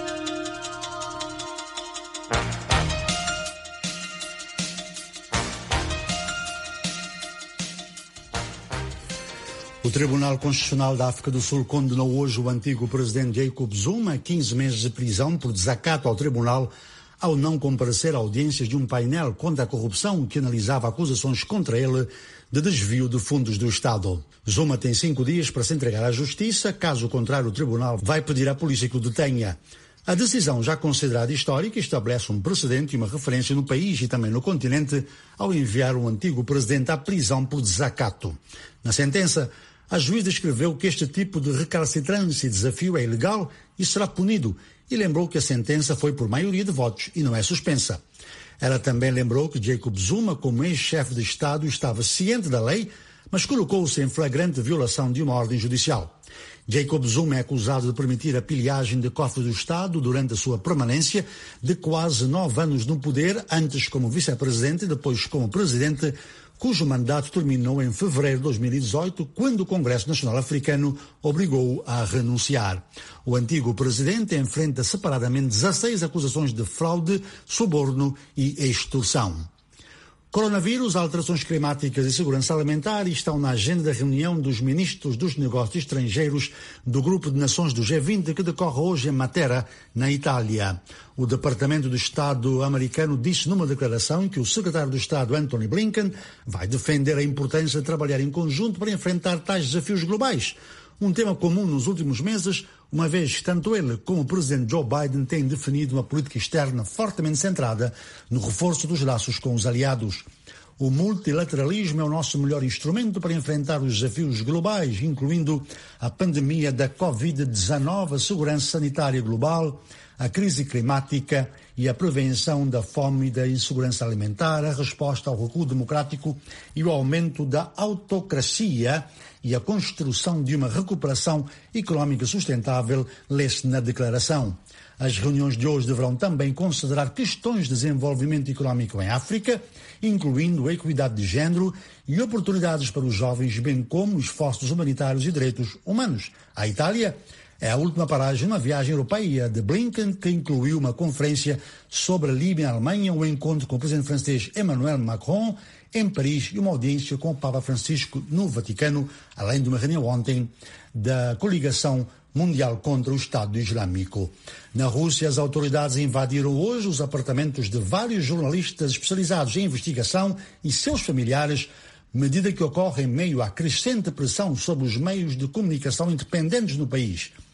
O Tribunal Constitucional da África do Sul condenou hoje o antigo presidente Jacob Zuma a quinze meses de prisão por desacato ao tribunal ao não comparecer a audiências de um painel contra a corrupção que analisava acusações contra ele de desvio de fundos do Estado. Zuma tem cinco dias para se entregar à Justiça, caso contrário o tribunal vai pedir à polícia que o detenha. A decisão, já considerada histórica, estabelece um precedente e uma referência no país e também no continente ao enviar o antigo presidente à prisão por desacato. Na sentença, a juíza escreveu que este tipo de recalcitrância e desafio é ilegal e será punido, e lembrou que a sentença foi por maioria de votos e não é suspensa. Ela também lembrou que Jacob Zuma, como ex-chefe de Estado, estava ciente da lei, mas colocou-se em flagrante violação de uma ordem judicial. Jacob Zuma é acusado de permitir a pilhagem de cofres do Estado durante a sua permanência de quase nove anos no poder, antes como vice-presidente e depois como presidente, cujo mandato terminou em fevereiro de dois mil e dezoito, quando o Congresso Nacional Africano obrigou-o a renunciar. O antigo presidente enfrenta separadamente dezasseis acusações de fraude, suborno e extorsão. Coronavírus, alterações climáticas e segurança alimentar estão na agenda da reunião dos ministros dos negócios estrangeiros do Grupo de Nações do G vinte que decorre hoje em Matera, na Itália. O Departamento de Estado americano disse numa declaração que o secretário de Estado Antony Blinken vai defender a importância de trabalhar em conjunto para enfrentar tais desafios globais. Um tema comum nos últimos meses, uma vez que tanto ele como o presidente Joe Biden têm definido uma política externa fortemente centrada no reforço dos laços com os aliados. O multilateralismo é o nosso melhor instrumento para enfrentar os desafios globais, incluindo a pandemia da covid dezenove, a segurança sanitária global, a crise climática e a prevenção da fome e da insegurança alimentar, a resposta ao recuo democrático e o aumento da autocracia e a construção de uma recuperação económica sustentável, lê-se na declaração. As reuniões de hoje deverão também considerar questões de desenvolvimento económico em África, incluindo a equidade de género e oportunidades para os jovens, bem como esforços humanitários e direitos humanos. A Itália é a última paragem na viagem europeia de Blinken, que incluiu uma conferência sobre a Líbia e a Alemanha, um encontro com o presidente francês Emmanuel Macron em Paris e uma audiência com o Papa Francisco no Vaticano, além de uma reunião ontem da coligação mundial contra o Estado Islâmico. Na Rússia, as autoridades invadiram hoje os apartamentos de vários jornalistas especializados em investigação e seus familiares, medida que ocorre em meio à crescente pressão sobre os meios de comunicação independentes no país.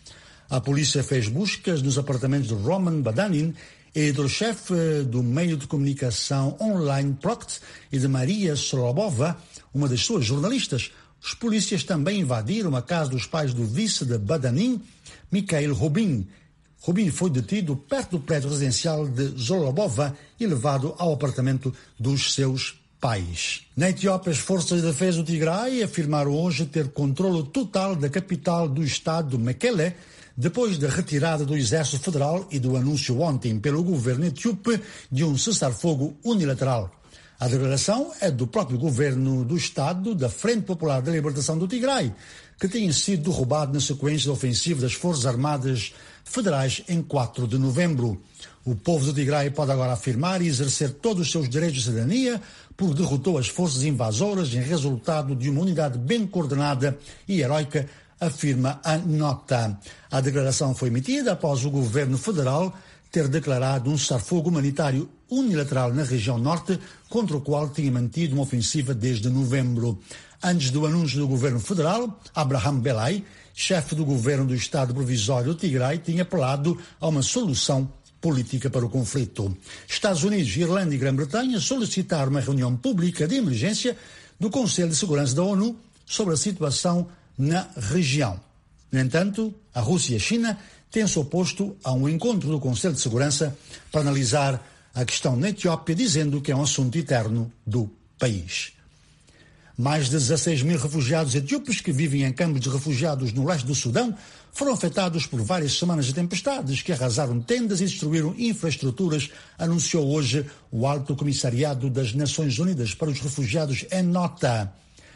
A polícia fez buscas nos apartamentos de Roman Badanin, editor-chefe do meio de comunicação online Proct, e de Maria Slobova, uma das suas jornalistas. Os polícias também invadiram a casa dos pais do vice de Badanin, Mikhail Rubin. Rubin foi detido perto do prédio residencial de Slobova e levado ao apartamento dos seus pais. Na Etiópia, as forças de defesa do Tigray afirmaram hoje ter controle total da capital do estado, Mekele, depois da retirada do Exército Federal e do anúncio ontem pelo governo etíope de um cessar-fogo unilateral. A declaração é do próprio governo do estado, da Frente Popular da Libertação do Tigray, que tinha sido derrubado na sequência da ofensiva das Forças Armadas Federais em quatro de novembro. O povo do Tigray pode agora afirmar e exercer todos os seus direitos de cidadania, porque derrotou as forças invasoras em resultado de uma unidade bem coordenada e heroica, afirma a nota. A declaração foi emitida após o governo federal ter declarado um cessar-fogo humanitário unilateral na região norte, contra o qual tinha mantido uma ofensiva desde novembro. Antes do anúncio do governo federal, Abraham Belay, chefe do governo do estado provisório do Tigray, tinha apelado a uma solução política para o conflito. Estados Unidos, Irlanda e Grã-Bretanha solicitaram uma reunião pública de emergência do Conselho de Segurança da ONU sobre a situação na região. No entanto, a Rússia e a China têm-se oposto a um encontro do Conselho de Segurança para analisar a questão na Etiópia, dizendo que é um assunto interno do país. Mais de dezasseis mil refugiados etíopes que vivem em campos de refugiados no leste do Sudão foram afetados por várias semanas de tempestades que arrasaram tendas e destruíram infraestruturas, anunciou hoje o Alto Comissariado das Nações Unidas para os Refugiados em nota.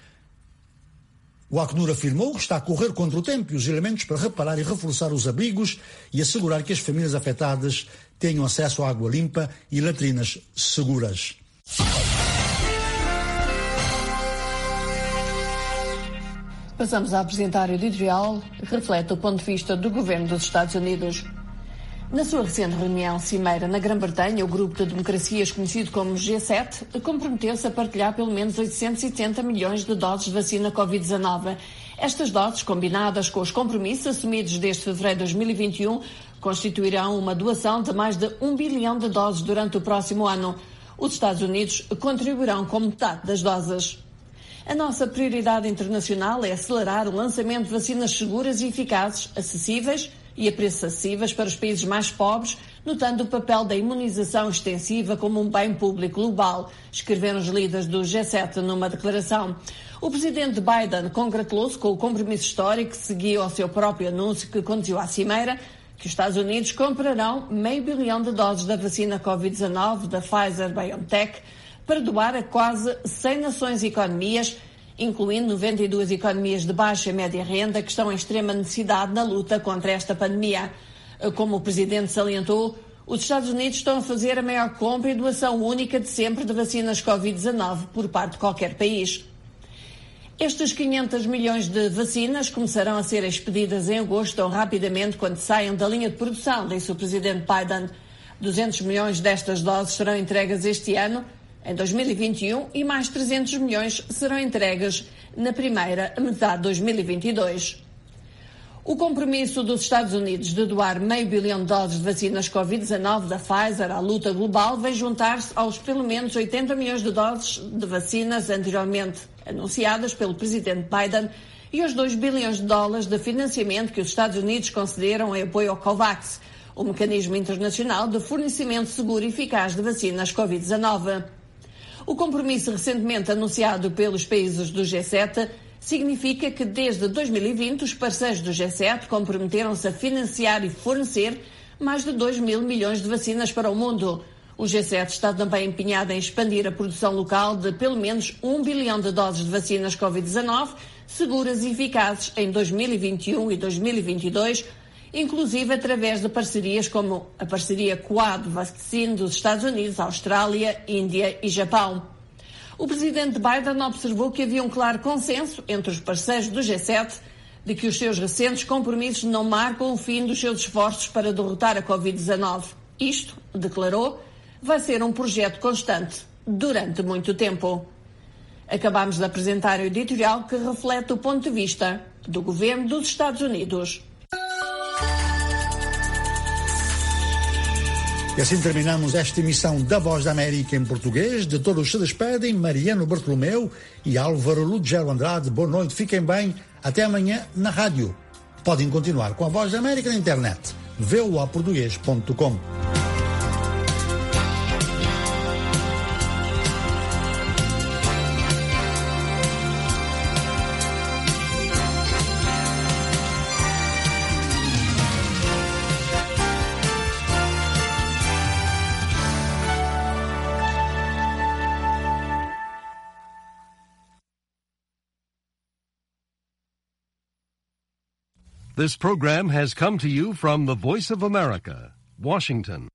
O Acnur afirmou que está a correr contra o tempo e os elementos para reparar e reforçar os abrigos e assegurar que as famílias afetadas tenham acesso à água limpa e latrinas seguras. Passamos a apresentar o editorial que reflete o ponto de vista do governo dos Estados Unidos. Na sua recente reunião cimeira na Grã-Bretanha, o grupo de democracias conhecido como G sete comprometeu-se a partilhar pelo menos oitocentos e setenta milhões de doses de vacina covid dezenove. Estas doses, combinadas com os compromissos assumidos desde fevereiro de dois mil e vinte e um, constituirão uma doação de mais de um bilhão de doses durante o próximo ano. Os Estados Unidos contribuirão com metade das doses. A nossa prioridade internacional é acelerar o lançamento de vacinas seguras e eficazes, acessíveis e a preços acessíveis para os países mais pobres, notando o papel da imunização extensiva como um bem público global, escreveram os líderes do G sete numa declaração. O presidente Biden congratulou-se com o compromisso histórico que seguiu ao seu próprio anúncio que conduziu à cimeira, que os Estados Unidos comprarão meio bilhão de doses da vacina covid dezenove da Pfizer-BioNTech para doar a quase cem nações e economias, incluindo noventa e duas economias de baixa e média renda que estão em extrema necessidade na luta contra esta pandemia. Como o presidente salientou, os Estados Unidos estão a fazer a maior compra e doação única de sempre de vacinas covid dezenove por parte de qualquer país. Estes quinhentos milhões de vacinas começarão a ser expedidas em agosto tão rapidamente quando saiam da linha de produção, disse o presidente Biden. duzentos milhões destas doses serão entregues este ano, em dois mil e vinte e um, e mais trezentos milhões serão entregues na primeira metade de dois mil e vinte e dois. O compromisso dos Estados Unidos de doar meio bilhão de doses de vacinas covid dezenove da Pfizer à luta global vem juntar-se aos pelo menos oitenta milhões de doses de vacinas anteriormente anunciadas pelo presidente Biden e aos dois bilhões de dólares de financiamento que os Estados Unidos concederam em apoio ao COVAX, o mecanismo internacional de fornecimento seguro e eficaz de vacinas covid dezenove. O compromisso recentemente anunciado pelos países do G sete significa que desde dois mil e vinte os parceiros do G sete comprometeram-se a financiar e fornecer mais de dois mil milhões de vacinas para o mundo. O G sete está também empenhado em expandir a produção local de pelo menos um bilhão de doses de vacinas covid dezenove seguras e eficazes em dois mil e vinte e um e dois mil e vinte e dois, inclusive através de parcerias como a parceria Quad Vaccine dos Estados Unidos, Austrália, Índia e Japão. O presidente Biden observou que havia um claro consenso entre os parceiros do G sete de que os seus recentes compromissos não marcam o fim dos seus esforços para derrotar a covid dezenove. Isto, declarou, vai ser um projeto constante durante muito tempo. Acabamos de apresentar o editorial que reflete o ponto de vista do governo dos Estados Unidos. E assim terminamos esta emissão da Voz da América em português. De todos se despedem Mariano Bartolomeu e Álvaro Lugero Andrade. Boa noite, fiquem bem. Até amanhã na rádio. Podem continuar com a Voz da América na internet. v o a português ponto com. This program has come to you from the Voice of America, Washington.